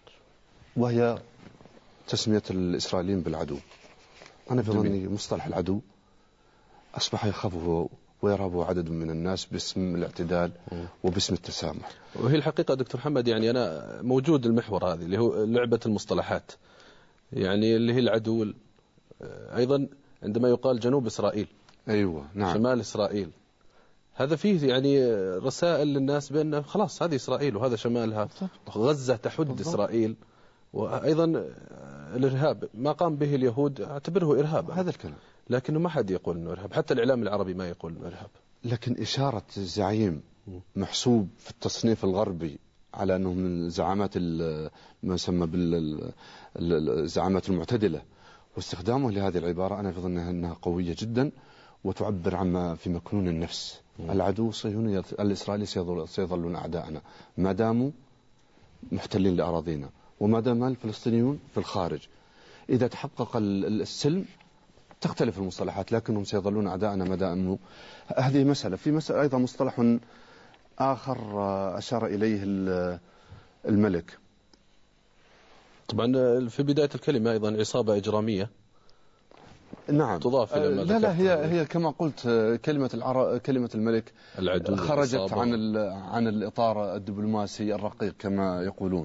وهي تسمية الإسرائيليين بالعدو. أنا في ظني مصطلح العدو أصبح يخافه ويرهبه عدد من الناس باسم الاعتدال وباسم التسامح. وهي الحقيقة دكتور محمد، يعني أنا موجود المحور هذه اللي هو لعبة المصطلحات، يعني اللي هي العدو. أيضا عندما يقال جنوب إسرائيل، أيوة نعم، شمال إسرائيل، هذا فيه يعني رسائل للناس بأن خلاص هذه إسرائيل وهذا شمالها، غزة تحد إسرائيل. وأيضا الإرهاب ما قام به اليهود اعتبره إرهاب، هذا الكلام، لكنه ما حد يقول إنه إرهاب، حتى الإعلام العربي ما يقول إنه إرهاب. لكن إشارة الزعيم محسوب في التصنيف الغربي على أنه من زعامات ما يسمى بالزعامات المعتدلة، واستخدامه لهذه العبارة أنا في ظنها أنها قوية جدا وتعبر عما في مكنون النفس. العدو الصهيوني الإسرائيلي سيظلون أعداءنا ما داموا محتلين لأراضينا، وما دام الفلسطينيون في الخارج. إذا تحقق السلم تختلف المصطلحات لكنهم سيظلون أعداءنا ما داموا. هذه مسألة. في مسألة أيضا مصطلح آخر أشار إليه الملك. طبعا في بداية الكلمة أيضا عصابة إجرامية. نعم تضاف إلى ما لا هي كما قلت كلمة الملك خرجت عن الإطار الدبلوماسي الرقيق كما يقولون.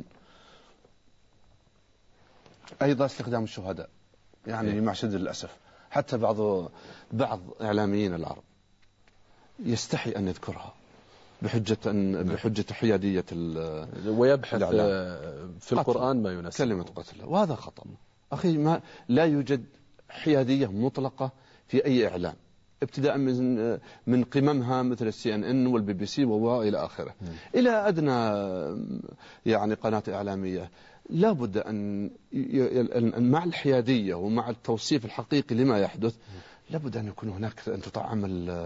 أيضا استخدام الشهداء يعني مع شدة الأسف حتى بعض إعلاميين العرب يستحي أن يذكرها بحجة حيادية ويبحث في القرآن ما يناسب كلمة قتل، وهذا خطأ أخي. لا يوجد حيادية مطلقة في أي إعلام ابتداء من قممها مثل CNN والBBC وإلى آخره إلى أدنى يعني قناة إعلامية. لا بد أن مع الحيادية ومع التوصيف الحقيقي لما يحدث لا بد أن يكون هناك أن تطعم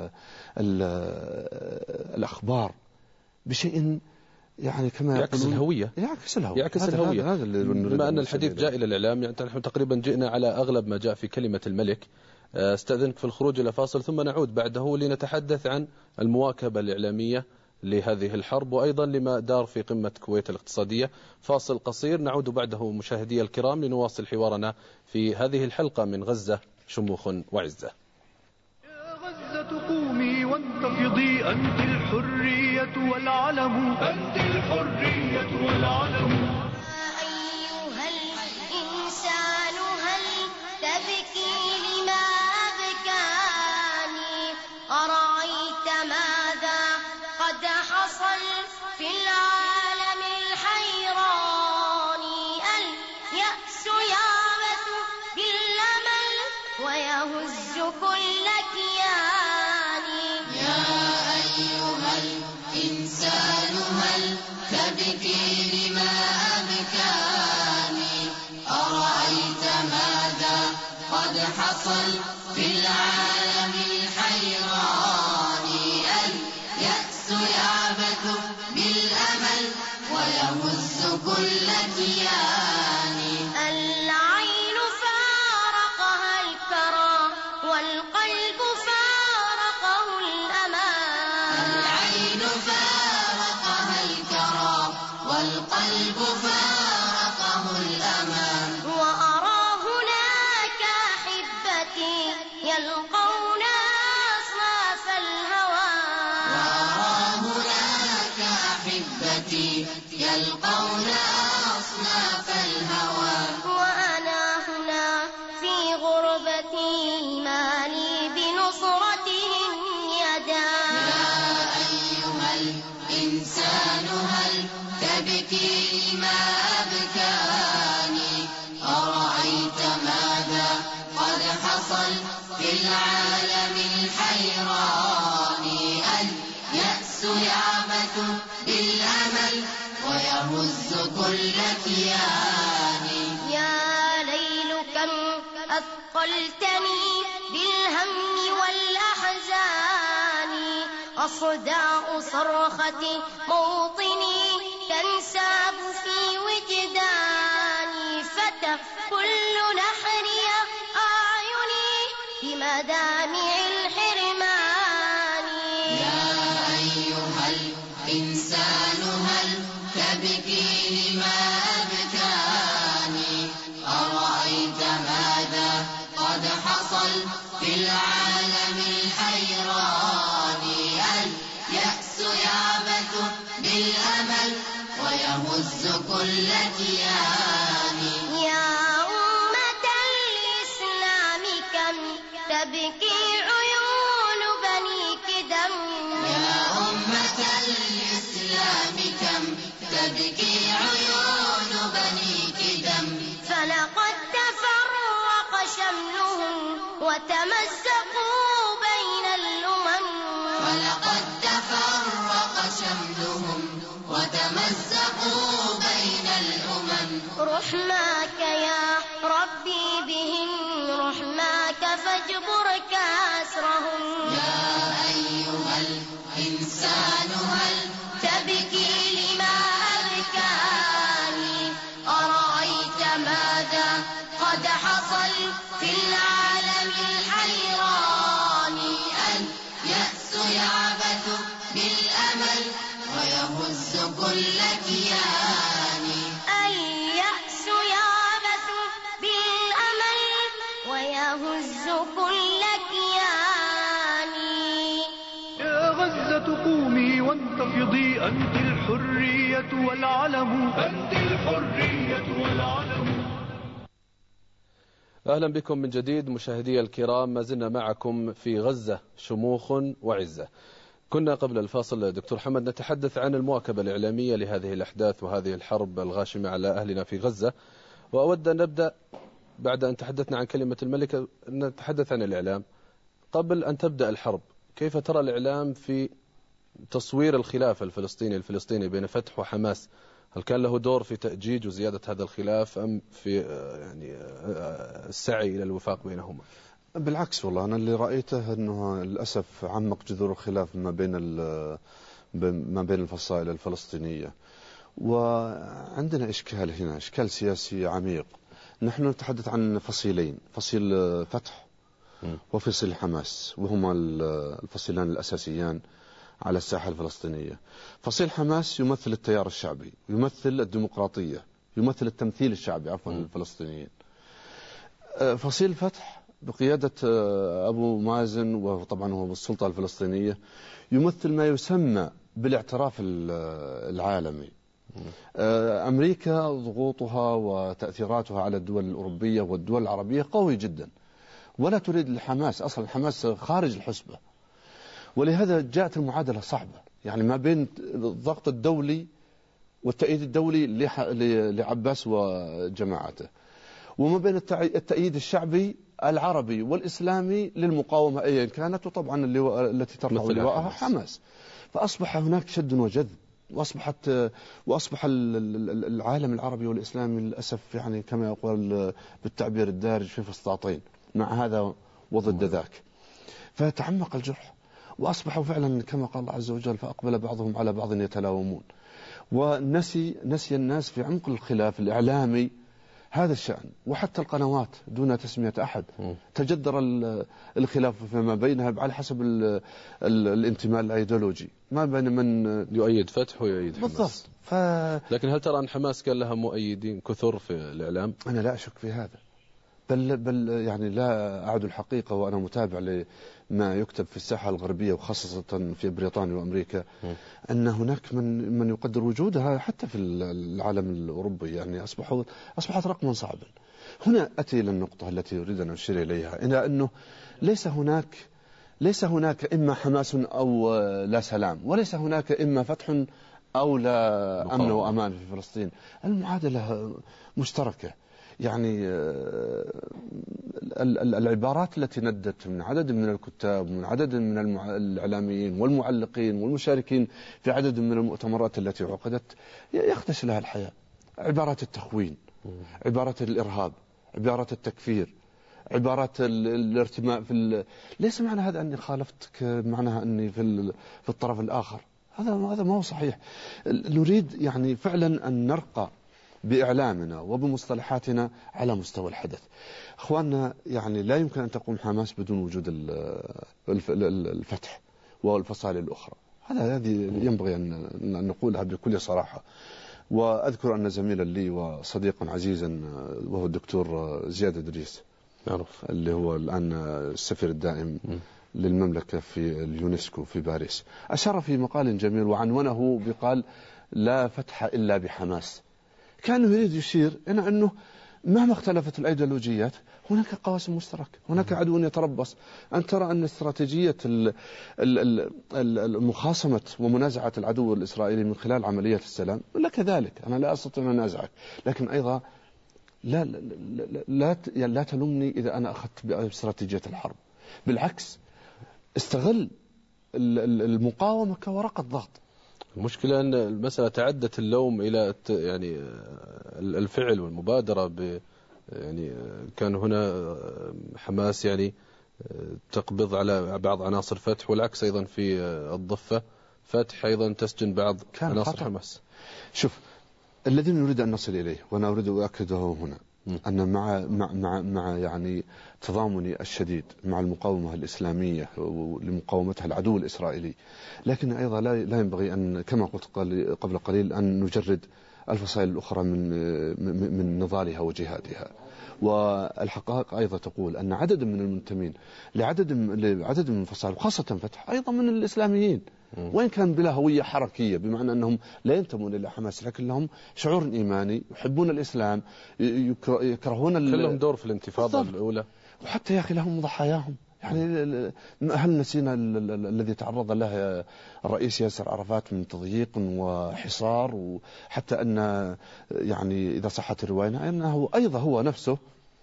الأخبار بشيء يعني كما يعكس الهوية. يعكس الهوية. بما أن الحديث جاء إلى الإعلام يعني نحن تقريبا جئنا على أغلب ما جاء في كلمة الملك. استأذنك في الخروج إلى فاصل ثم نعود بعده لنتحدث عن المواكبة الإعلامية لهذه الحرب وأيضا لما دار في قمة كويت الاقتصادية. فاصل قصير نعود بعده مشاهدي الكرام لنواصل حوارنا في هذه الحلقة من غزة شموخ وعزة. يا غزة قومي وانتفضي أنت الحرية والعلم، أنت الحرية والعلم. أيها الإنسان هل تبكي لما أبكاني؟ أرأيت ماذا قد حصل في العالم الحيران؟ اليأس يعبث بالأمل ويهز كل كيان. يا أيها الإنسان هل تبكي لما أبكاني؟ أرأيت ماذا قد حصل في العالم الحيران؟ اليأس يعبث بالأمل ويهز كل كيان. العين فارقها الكرى والقلب فارقه الأمان. العين فارقها الكرى والقلب فارقه الأمان. وأرى هناك أحبتي يلقون أصناف الهوى. وأرى هناك أحبتي يلقون أصناف الهوى. وأنا هنا في غربتي ما لي بنصرتهم يدا. يا أيها الإنسان هل تبكي لما أبكاني؟ أرأيت ماذا قد حصل في العالم الحيران؟ اليأس يعبث بالأمل ويهز كل كيان. يا ليل كم أثقلتني بالهم والأحزان. أصداء صرخة موطني تنساب في وجداني. فتى كل نحري أعيني بمدامع الحرمان. يا أيها الإنسان هل تبكي لما أبكاني؟ أرأيت ماذا قد حصل في العالم الحيران؟ اليأس يعبث بالأمل ويهز كل كيان. يا أمة الإسلام كم تبكي عيون بنيك دم. يا أمة الإسلام كم تبكي عيون بنيك دم. فلقد تفرق شملهم وتمزقوا بين الأمم. ولقد تفرق شملهم وتمزقوا بين الأمم. رحماك يا ربي بهم، رحماك فاجبر كسرهم. يا أيها الإنسان هل تبكي لما أبكاني؟ أرأيت ماذا قد حصل في العالم كل كيان. اليأس يعبث بالأمل ويهز كل كيان. يا غزة قومي وانتفضي، أنت الحرية والعلم، أنت الحرية والعلم. أهلا بكم من جديد مشاهدي الكرام، ما زلنا معكم في غزة شموخ وعزة. كنا قبل الفاصل دكتور حمد نتحدث عن المواكبة الإعلامية لهذه الأحداث وهذه الحرب الغاشمة على أهلنا في غزة، وأود أن نبدأ بعد أن تحدثنا عن كلمة الملك نتحدث عن الإعلام. قبل أن تبدأ الحرب كيف ترى الإعلام في تصوير الخلاف الفلسطيني بين فتح وحماس؟ هل كان له دور في تأجيج وزيادة هذا الخلاف أم في يعني السعي إلى الوفاق بينهما؟ بالعكس والله، أنا اللي رأيته أنه للأسف عمق جذور الخلاف ما بين الفصائل الفلسطينية. وعندنا إشكال هنا، إشكال سياسي عميق. نحن نتحدث عن فصيلين، فصيل فتح وفصيل حماس، وهما الفصيلان الأساسيان على الساحة الفلسطينية. فصيل حماس يمثل التيار الشعبي، يمثل الديمقراطية، يمثل التمثيل الشعبي عفوا للفلسطينيين. فصيل فتح بقيادة أبو مازن، وطبعا هو بالسلطة الفلسطينية، يمثل ما يسمى بالاعتراف العالمي. أمريكا ضغوطها وتأثيراتها على الدول الأوروبية والدول العربية قوي جدا، ولا تريد الحماس، أصلا الحماس خارج الحسبة. ولهذا جاءت المعادلة صعبة، يعني ما بين الضغط الدولي والتأييد الدولي لعباس وجماعته، وما بين التأييد الشعبي العربي والإسلامي للمقاومة أيا كانت، وطبعا التي ترفع لواءها حماس. فأصبح هناك شد وجذب، وأصبح العالم العربي والإسلامي للأسف يعني كما يقول بالتعبير الدارج في فسطاطين، مع هذا وضد ذاك. فتعمق الجرح، وأصبحوا فعلا كما قال الله عز وجل فأقبل بعضهم على بعض يتلاومون. ونسي الناس في عمق الخلاف الإعلامي هذا الشأن، وحتى القنوات دون تسمية أحد تجدر الخلاف فيما بينها على حسب الانتماء الأيديولوجي، ما بين من يؤيد فتح ويؤيد حماس. بالضبط. لكن هل ترى أن حماس كان لها مؤيدين كثر في الإعلام؟ أنا لا أشك في هذا، بل يعني لا أعد الحقيقة وأنا متابع لما يكتب في الساحة الغربية وخاصة في بريطانيا وأمريكا، أن هناك من يقدر وجودها حتى في العالم الأوروبي، يعني أصبحت رقما صعبا. هنا أتي إلى النقطة التي أريد أن أشير إليها، إلى أنه ليس هناك إما حماس أو لا سلام، وليس هناك إما فتح أو لا أمن وأمان في فلسطين. المعادلة مشتركة. يعني العبارات التي ندت من عدد من الكتاب ومن عدد من الإعلاميين والمعلقين والمشاركين في عدد من المؤتمرات التي عقدت يخدش لها الحياة. عبارات التخوين، عبارات الإرهاب، عبارات التكفير، عبارات الارتماء ليس معنى هذا أني خالفتك معناها أني في الطرف الآخر. هذا ما هو صحيح. نريد يعني فعلا أن نرقى بإعلامنا وبمصطلحاتنا على مستوى الحدث. أخواننا، يعني لا يمكن أن تقوم حماس بدون وجود الفتح والفصائل الأخرى. هذه ينبغي أن نقولها بكل صراحة. وأذكر أن زميلا لي وصديقا عزيزا وهو الدكتور زياد إدريس، اللي هو الآن السفير الدائم للمملكة في اليونسكو في باريس، أشار في مقال جميل وعنونه بقال لا فتح إلا بحماس. كان يريد يشير إلى أنه مهما اختلفت الأيديولوجيات هناك قواسم مشتركة، هناك عدو يتربص. أن ترى أن استراتيجية المخاصمة ومنازعة العدو الإسرائيلي من خلال عملية السلام لا كذلك. أنا لا أستطيع أن أنازعك، لكن أيضا لا تلومني إذا أنا أخذت باستراتيجية الحرب. بالعكس، استغل المقاومة كورقة ضغط. المشكلة أن المسألة تعدت اللوم إلى يعني الفعل والمبادرة يعني كان هنا حماس يعني تقبض على بعض عناصر فتح، والعكس أيضا في الضفة فتح أيضا تسجن بعض عناصر حماس. شوف، الذي نريد أن نصل إليه وأنا أريد أؤكده هنا، أن مع يعني تضامني الشديد مع المقاومة الإسلامية لمقاومتها العدو الإسرائيلي، لكن أيضا لا ينبغي أن كما قلت قبل قليل أن نجرد الفصائل الأخرى من نضالها وجهادها. والحقائق أيضا تقول أن عدد من المنتمين لعدد من الفصائل وخاصة فتح أيضا من الإسلاميين، وإن كان بلا هوية حركية، بمعنى أنهم لا ينتمون إلى حماس لكن لهم شعور إيماني، يحبون الإسلام، يكرهون كلهم دور في الانتفاضة الأولى، وحتى يا أخي لهم ضحاياهم. يعني هل نسينا الذي تعرض له الرئيس ياسر عرفات من تضييق وحصار، وحتى أن يعني إذا صحت الرواية أنه أيضا هو نفسه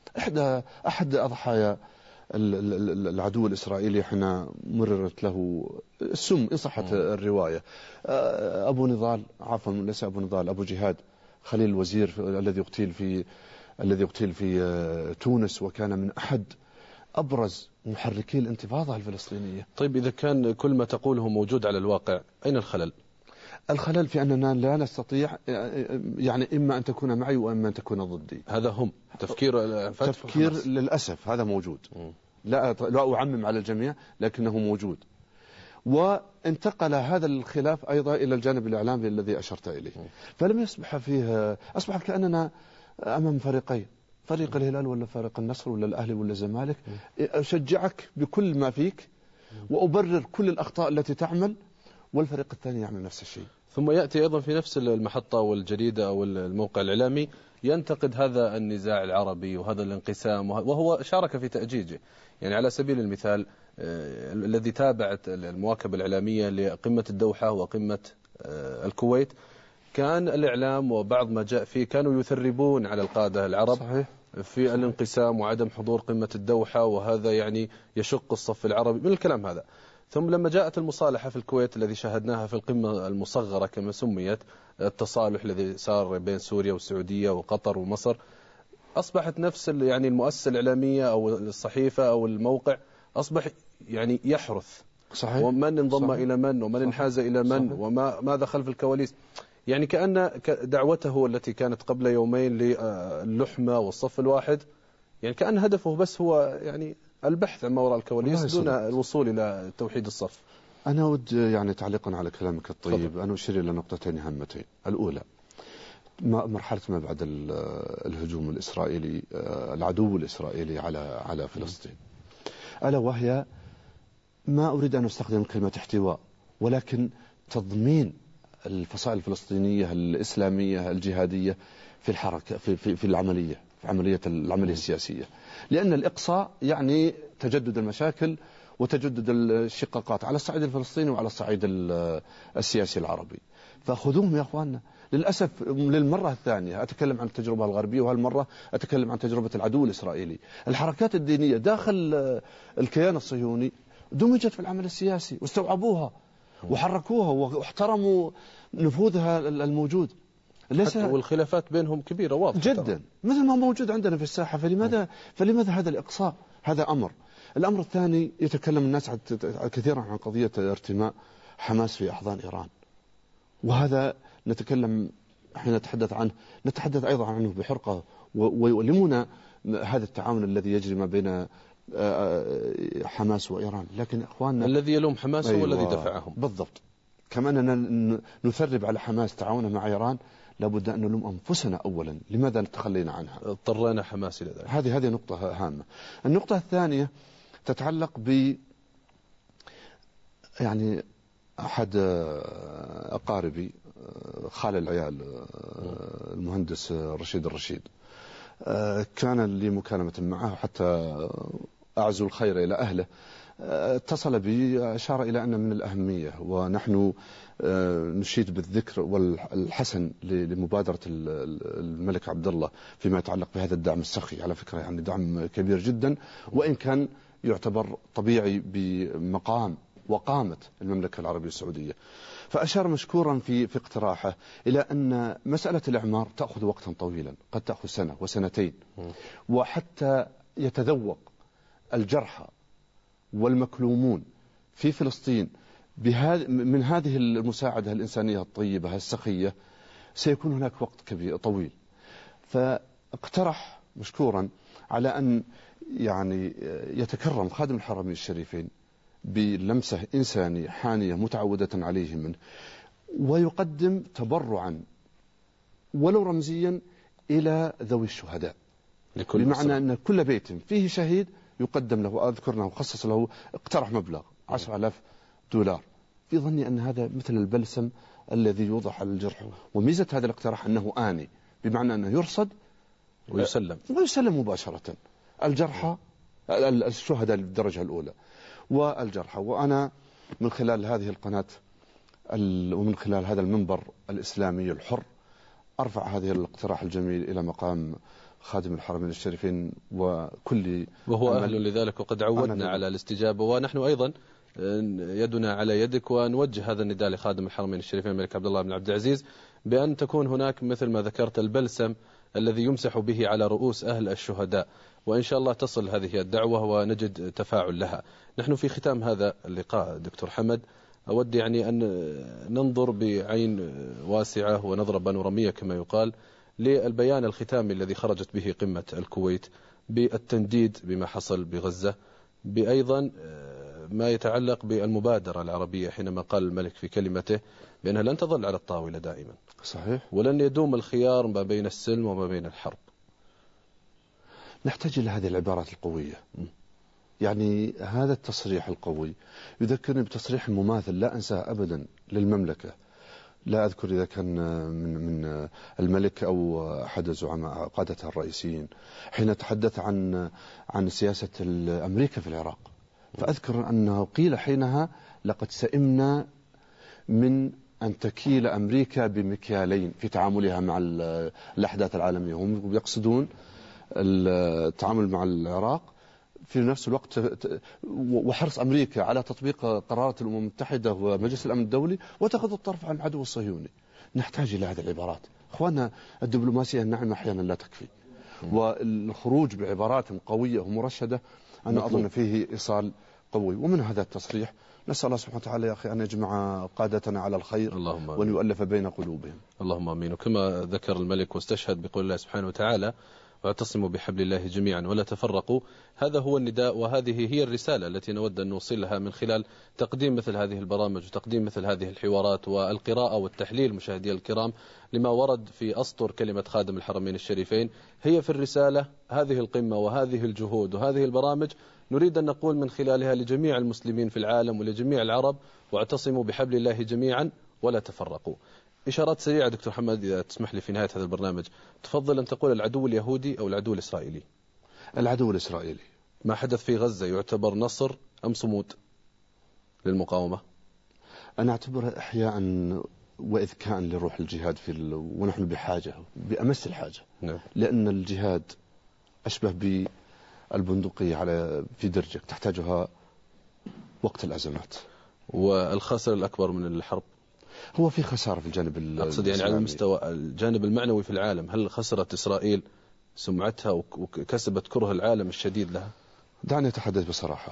أحد أضحايا العدو الإسرائيلي حين مررت له السم إن صحت الرواية. أبو نضال، عفوا ليس أبو نضال، أبو جهاد خليل الوزير الذي اغتيل في تونس، وكان من أحد أبرز محركي الانتفاضة الفلسطينية. طيب إذا كان كل ما تقوله موجود على الواقع، أين الخلل؟ الخلل في أننا لا نستطيع، يعني إما أن تكون معي وإما أن تكون ضدي. هذا هم تفكير للأسف هذا موجود. لا أعمم على الجميع لكنه موجود. وانتقل هذا الخلاف أيضا إلى الجانب الإعلامي الذي أشرت إليه، فلم يصبح فيه، أصبح كأننا أمام فريقين، فريق الهلال ولا فريق النصر ولا الأهلي ولا الزمالك. أشجعك بكل ما فيك وأبرر كل الأخطاء التي تعمل، والفريق الثاني يعمل نفس الشيء. ثم يأتي أيضا في نفس المحطة والجريدة أو الموقع الإعلامي ينتقد هذا النزاع العربي وهذا الانقسام، وهو شارك في تأجيجه. يعني على سبيل المثال الذي تابعت المواكبة الإعلامية لقمة الدوحة وقمة الكويت، كان الإعلام وبعض ما جاء فيه كانوا يثربون على القادة العرب صحيح. في الانقسام وعدم حضور قمة الدوحة، وهذا يعني يشق الصف العربي من الكلام هذا. ثم لما جاءت المصالحة في الكويت الذي شاهدناها في القمة المصغرة كما سميت، التصالح الذي صار بين سوريا والسعودية وقطر ومصر، أصبحت نفس يعني المؤسسة الإعلامية أو الصحيفة أو الموقع أصبح يعني يحرث. صحيح. ومن انضم صحيح. إلى من ومن انحاز إلى من وماذا خلف الكواليس. يعني كأن دعوته التي كانت قبل يومين للحمة والصف الواحد، يعني كأن هدفه بس هو يعني البحث عن ما وراء الكواليس دون الوصول إلى توحيد الصف. أنا أود يعني تعليقا على كلامك الطيب أن أشير إلى نقطتين هامتين. الأولى مرحلة ما بعد الهجوم الإسرائيلي، العدو الإسرائيلي على فلسطين، ألا وهي ما أريد أن أستخدم كلمة احتواء، ولكن تضمين الفصائل الفلسطينية الإسلامية الجهادية في الحركة في عملية السياسية. لأن الإقصاء يعني تجدد المشاكل وتجدد الشقاقات على الصعيد الفلسطيني وعلى الصعيد السياسي العربي. فخذوهم يا أخواننا. للأسف للمرة الثانية أتكلم عن التجربة الغربية، وهالمرة أتكلم عن تجربة العدو الإسرائيلي. الحركات الدينية داخل الكيان الصهيوني دمجت في العمل السياسي واستوعبوها وحركوها واحترموا نفوذها الموجود. والخلافات بينهم كبيرة واضحة جدا مثل ما موجود عندنا في الساحة. فلماذا هذا الإقصاء؟ هذا أمر. الأمر الثاني، يتكلم الناس كثيرا عن قضية ارتماء حماس في أحضان إيران، وهذا نتكلم حين نتحدث عنه نتحدث أيضا عنه بحرقة، ويؤلمنا هذا التعاون الذي يجري ما بين حماس وإيران. لكن إخواننا الذي يلوم حماس هو الذي دفعهم بالضبط. كما أننا نثرب على حماس تعاونه مع إيران، لابد أن نلوم أنفسنا أولا، لماذا تخلينا عنها؟ اضطرينا حماس إلى ذلك. هذه نقطة هامة. النقطة الثانية تتعلق ب يعني أحد أقاربي، خال العيال، المهندس رشيد الرشيد، كان لي مكالمة معه حتى أعزو الخير إلى أهله. اتصل بي، أشار إلى أن من الأهمية، ونحن نشيد بالذكر والحسن لمبادرة الملك عبد الله فيما يتعلق بهذا الدعم السخي. على فكرة يعني دعم كبير جدا، وإن كان يعتبر طبيعي بمقام وقامة المملكة العربية السعودية. فأشار مشكورا في اقتراحه إلى أن مسألة الإعمار تأخذ وقتا طويلا، قد تأخذ سنة وسنتين، وحتى يتذوق الجرحى والمكلومون في فلسطين من هذه المساعدة الإنسانية الطيبة السخية، سيكون هناك وقت كبير طويل. فاقترح مشكورا على أن يعني يتكرم خادم الحرمين الشريفين بلمسة إنسانية حانية متعودة عليه منه، ويقدم تبرعا ولو رمزيا إلى ذوي الشهداء، بمعنى أن كل بيت فيه شهيد يقدم له. أذكر أنه خصص له، اقترح مبلغ 10,000 دولار، في ظني أن هذا مثل البلسم الذي يوضع على الجرح. وميزة هذا الاقتراح أنه آني، بمعنى أنه يرصد ويسلم مباشرة الجرحى الشهداء بالدرجة الأولى والجرحى. وأنا من خلال هذه القناة ومن خلال هذا المنبر الإسلامي الحر أرفع هذه الاقتراح الجميل إلى مقام خادم الحرمين الشريفين وهو أهل لذلك، وقد عودنا على الاستجابة، ونحن أيضا يدنا على يدك، ونوجه هذا النداء لخادم الحرمين الشريفين الملك عبد الله بن عبد العزيز بأن تكون هناك مثل ما ذكرت البلسم الذي يمسح به على رؤوس أهل الشهداء، وإن شاء الله تصل هذه الدعوة ونجد تفاعل لها. نحن في ختام هذا اللقاء دكتور حمد أود يعني أن ننظر بعين واسعة ونظرة بانورامية كما يقال للبيان الختامي الذي خرجت به قمة الكويت بالتنديد بما حصل بغزة، بأيضا ما يتعلق بالمبادرة العربية حينما قال الملك في كلمته بأنها لن تظل على الطاولة دائما، صحيح، ولن يدوم الخيار ما بين السلم وما بين الحرب. نحتاج إلى هذه العبارات القوية. يعني هذا التصريح القوي يذكرني بتصريح مماثل لا أنساه أبدا للمملكة، لا أذكر إذا كان من الملك أو أحد زعماء قادتها الرئيسيين، حين تحدث عن سياسة أمريكا في العراق، فأذكر أنه قيل حينها لقد سئمنا من أن تكيل أمريكا بمكيالين في تعاملها مع الأحداث العالمية. هم يقصدون التعامل مع العراق في نفس الوقت وحرص أمريكا على تطبيق قرارات الأمم المتحدة ومجلس الأمن الدولي وتأخذ الطرف عن العدو الصهيوني. نحتاج إلى هذه العبارات أخوانا. الدبلوماسية الناعمة أحيانا لا تكفي، والخروج بعبارات قوية ومرشدة أنا أظن فيه إيصال قوي. ومن هذا التصريح نسأل الله سبحانه وتعالى يا أخي أن يجمع قادتنا على الخير وأن يؤلف بين قلوبهم. اللهم آمين. وكما ذكر الملك واستشهد بقول الله سبحانه وتعالى واعتصموا بحبل الله جميعا ولا تفرقوا، هذا هو النداء وهذه هي الرسالة التي نود أن نوصلها من خلال تقديم مثل هذه البرامج وتقديم مثل هذه الحوارات والقراءة والتحليل مشاهدي الكرام لما ورد في أسطر كلمة خادم الحرمين الشريفين. هي في الرسالة هذه القمة وهذه الجهود وهذه البرامج نريد أن نقول من خلالها لجميع المسلمين في العالم ولجميع العرب واعتصموا بحبل الله جميعا ولا تفرقوا. إشارات سريعة دكتور حمد إذا تسمح لي في نهاية هذا البرنامج، تفضل أن تقول العدو اليهودي أو العدو الإسرائيلي؟ العدو الإسرائيلي. ما حدث في غزة يعتبر نصر أم صمود للمقاومة؟ أنا أعتبرها إحياء وإذكاء لروح الجهاد ونحن بحاجة بأمس الحاجة. نعم. لأن الجهاد أشبه بالبندقية في درجك تحتاجها وقت الأزمات. والخاسر الأكبر من الحرب هو في خسارة في الجانب أقصد يعني على المستوى الجانب المعنوي في العالم، هل خسرت إسرائيل سمعتها وكسبت كره العالم الشديد لها؟ دعني أتحدث بصراحة.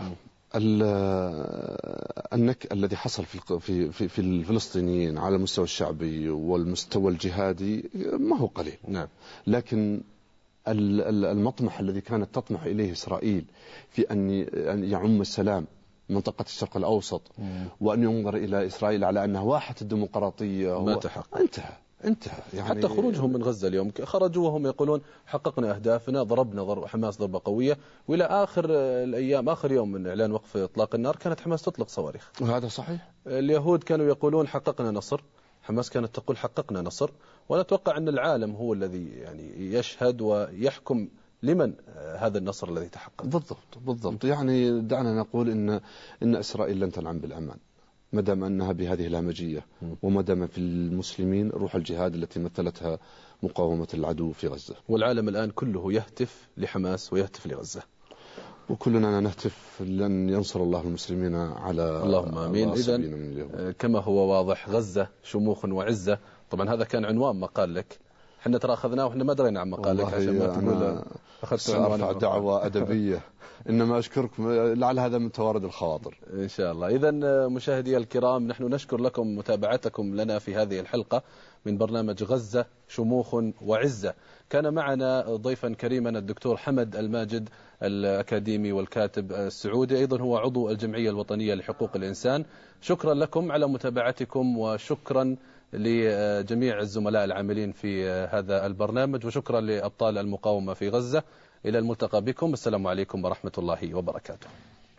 الذي حصل في الفلسطينيين على المستوى الشعبي والمستوى الجهادي ما هو قليل. نعم. لكن المطمح الذي كانت تطمح إليه إسرائيل في أن يعم السلام منطقة الشرق الأوسط وأن ينظر إلى إسرائيل على أنها واحة الديمقراطية ما تحقق. انتهى يعني. حتى خروجهم من غزة اليوم خرجوا وهم يقولون حققنا أهدافنا، ضربنا حماس ضربة قوية، وإلى آخر الأيام آخر يوم من إعلان وقف إطلاق النار كانت حماس تطلق صواريخ. وهذا صحيح. اليهود كانوا يقولون حققنا نصر، حماس كانت تقول حققنا نصر، ونتوقع أن العالم هو الذي يعني يشهد ويحكم لمن هذا النصر الذي تحقق. بالضبط. يعني دعنا نقول إن إسرائيل لن تنعم بالأمان ما دام أنها بهذه الهمجية وما دام في المسلمين روح الجهاد التي مثلتها مقاومة العدو في غزة. والعالم الآن كله يهتف لحماس ويهتف لغزة، وكلنا نهتف لن ينصر الله المسلمين على اللهم آمين. إذن كما هو واضح غزة شموخ وعزة. طبعا هذا كان عنوان مقال لك، احنا ترى أخذناه وإحنا ما درينا عن مقالك عشان ما تقول سأرفع دعوة أدبية. إنما أشكركم، لعل هذا من توارد الخواطر إن شاء الله. إذن مشاهدي الكرام، نحن نشكر لكم متابعتكم لنا في هذه الحلقة من برنامج غزة شموخ وعزة. كان معنا ضيفا كريما الدكتور حمد الماجد، الأكاديمي والكاتب السعودي، أيضا هو عضو الجمعية الوطنية لحقوق الإنسان. شكرا لكم على متابعتكم، وشكرا لجميع الزملاء العاملين في هذا البرنامج، وشكرا لأبطال المقاومة في غزة. إلى الملتقى بكم، السلام عليكم ورحمة الله وبركاته.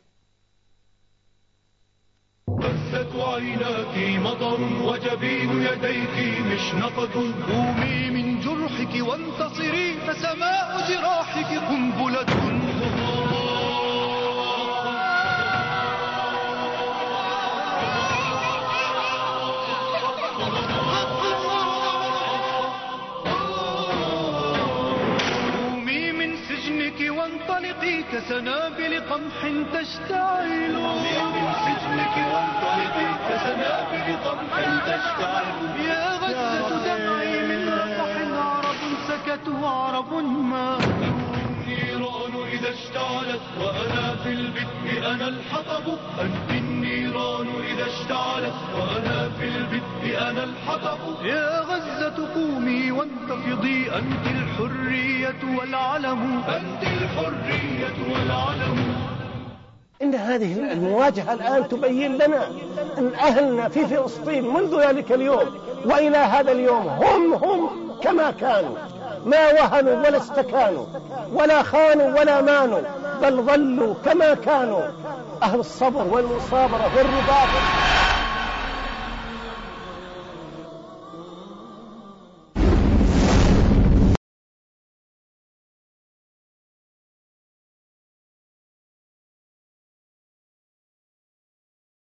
بثت عيناك مطر وجبين يديك مشنقة، قومي من جرحك وانتصري فسماء جراحك قنبلة. وانطلقي كسنابل قمح تشتعل، من سجنك وانطلقي كسنابل قمح تشتعل. يا غزة دمعي من رفح، عرب سكتوا عرب ما النيران إذا اشتعلت وأنا في البدء أنا الحطب. أنت النيران إذا اشتعلت وأنا في البدء أنا الحطب. يا غزة قومي وانتفضي، أنت الحرية والعلم، أنت الحرية والعلم. إن هذه المواجهة الآن تبين لنا أن أهلنا في فلسطين منذ ذلك اليوم وإلى هذا اليوم هم كما كانوا، ما وهنوا ولا استكانوا ولا خانوا ولا مانوا، بل ظلوا كما كانوا أهل الصبر والمصابرة والرباط.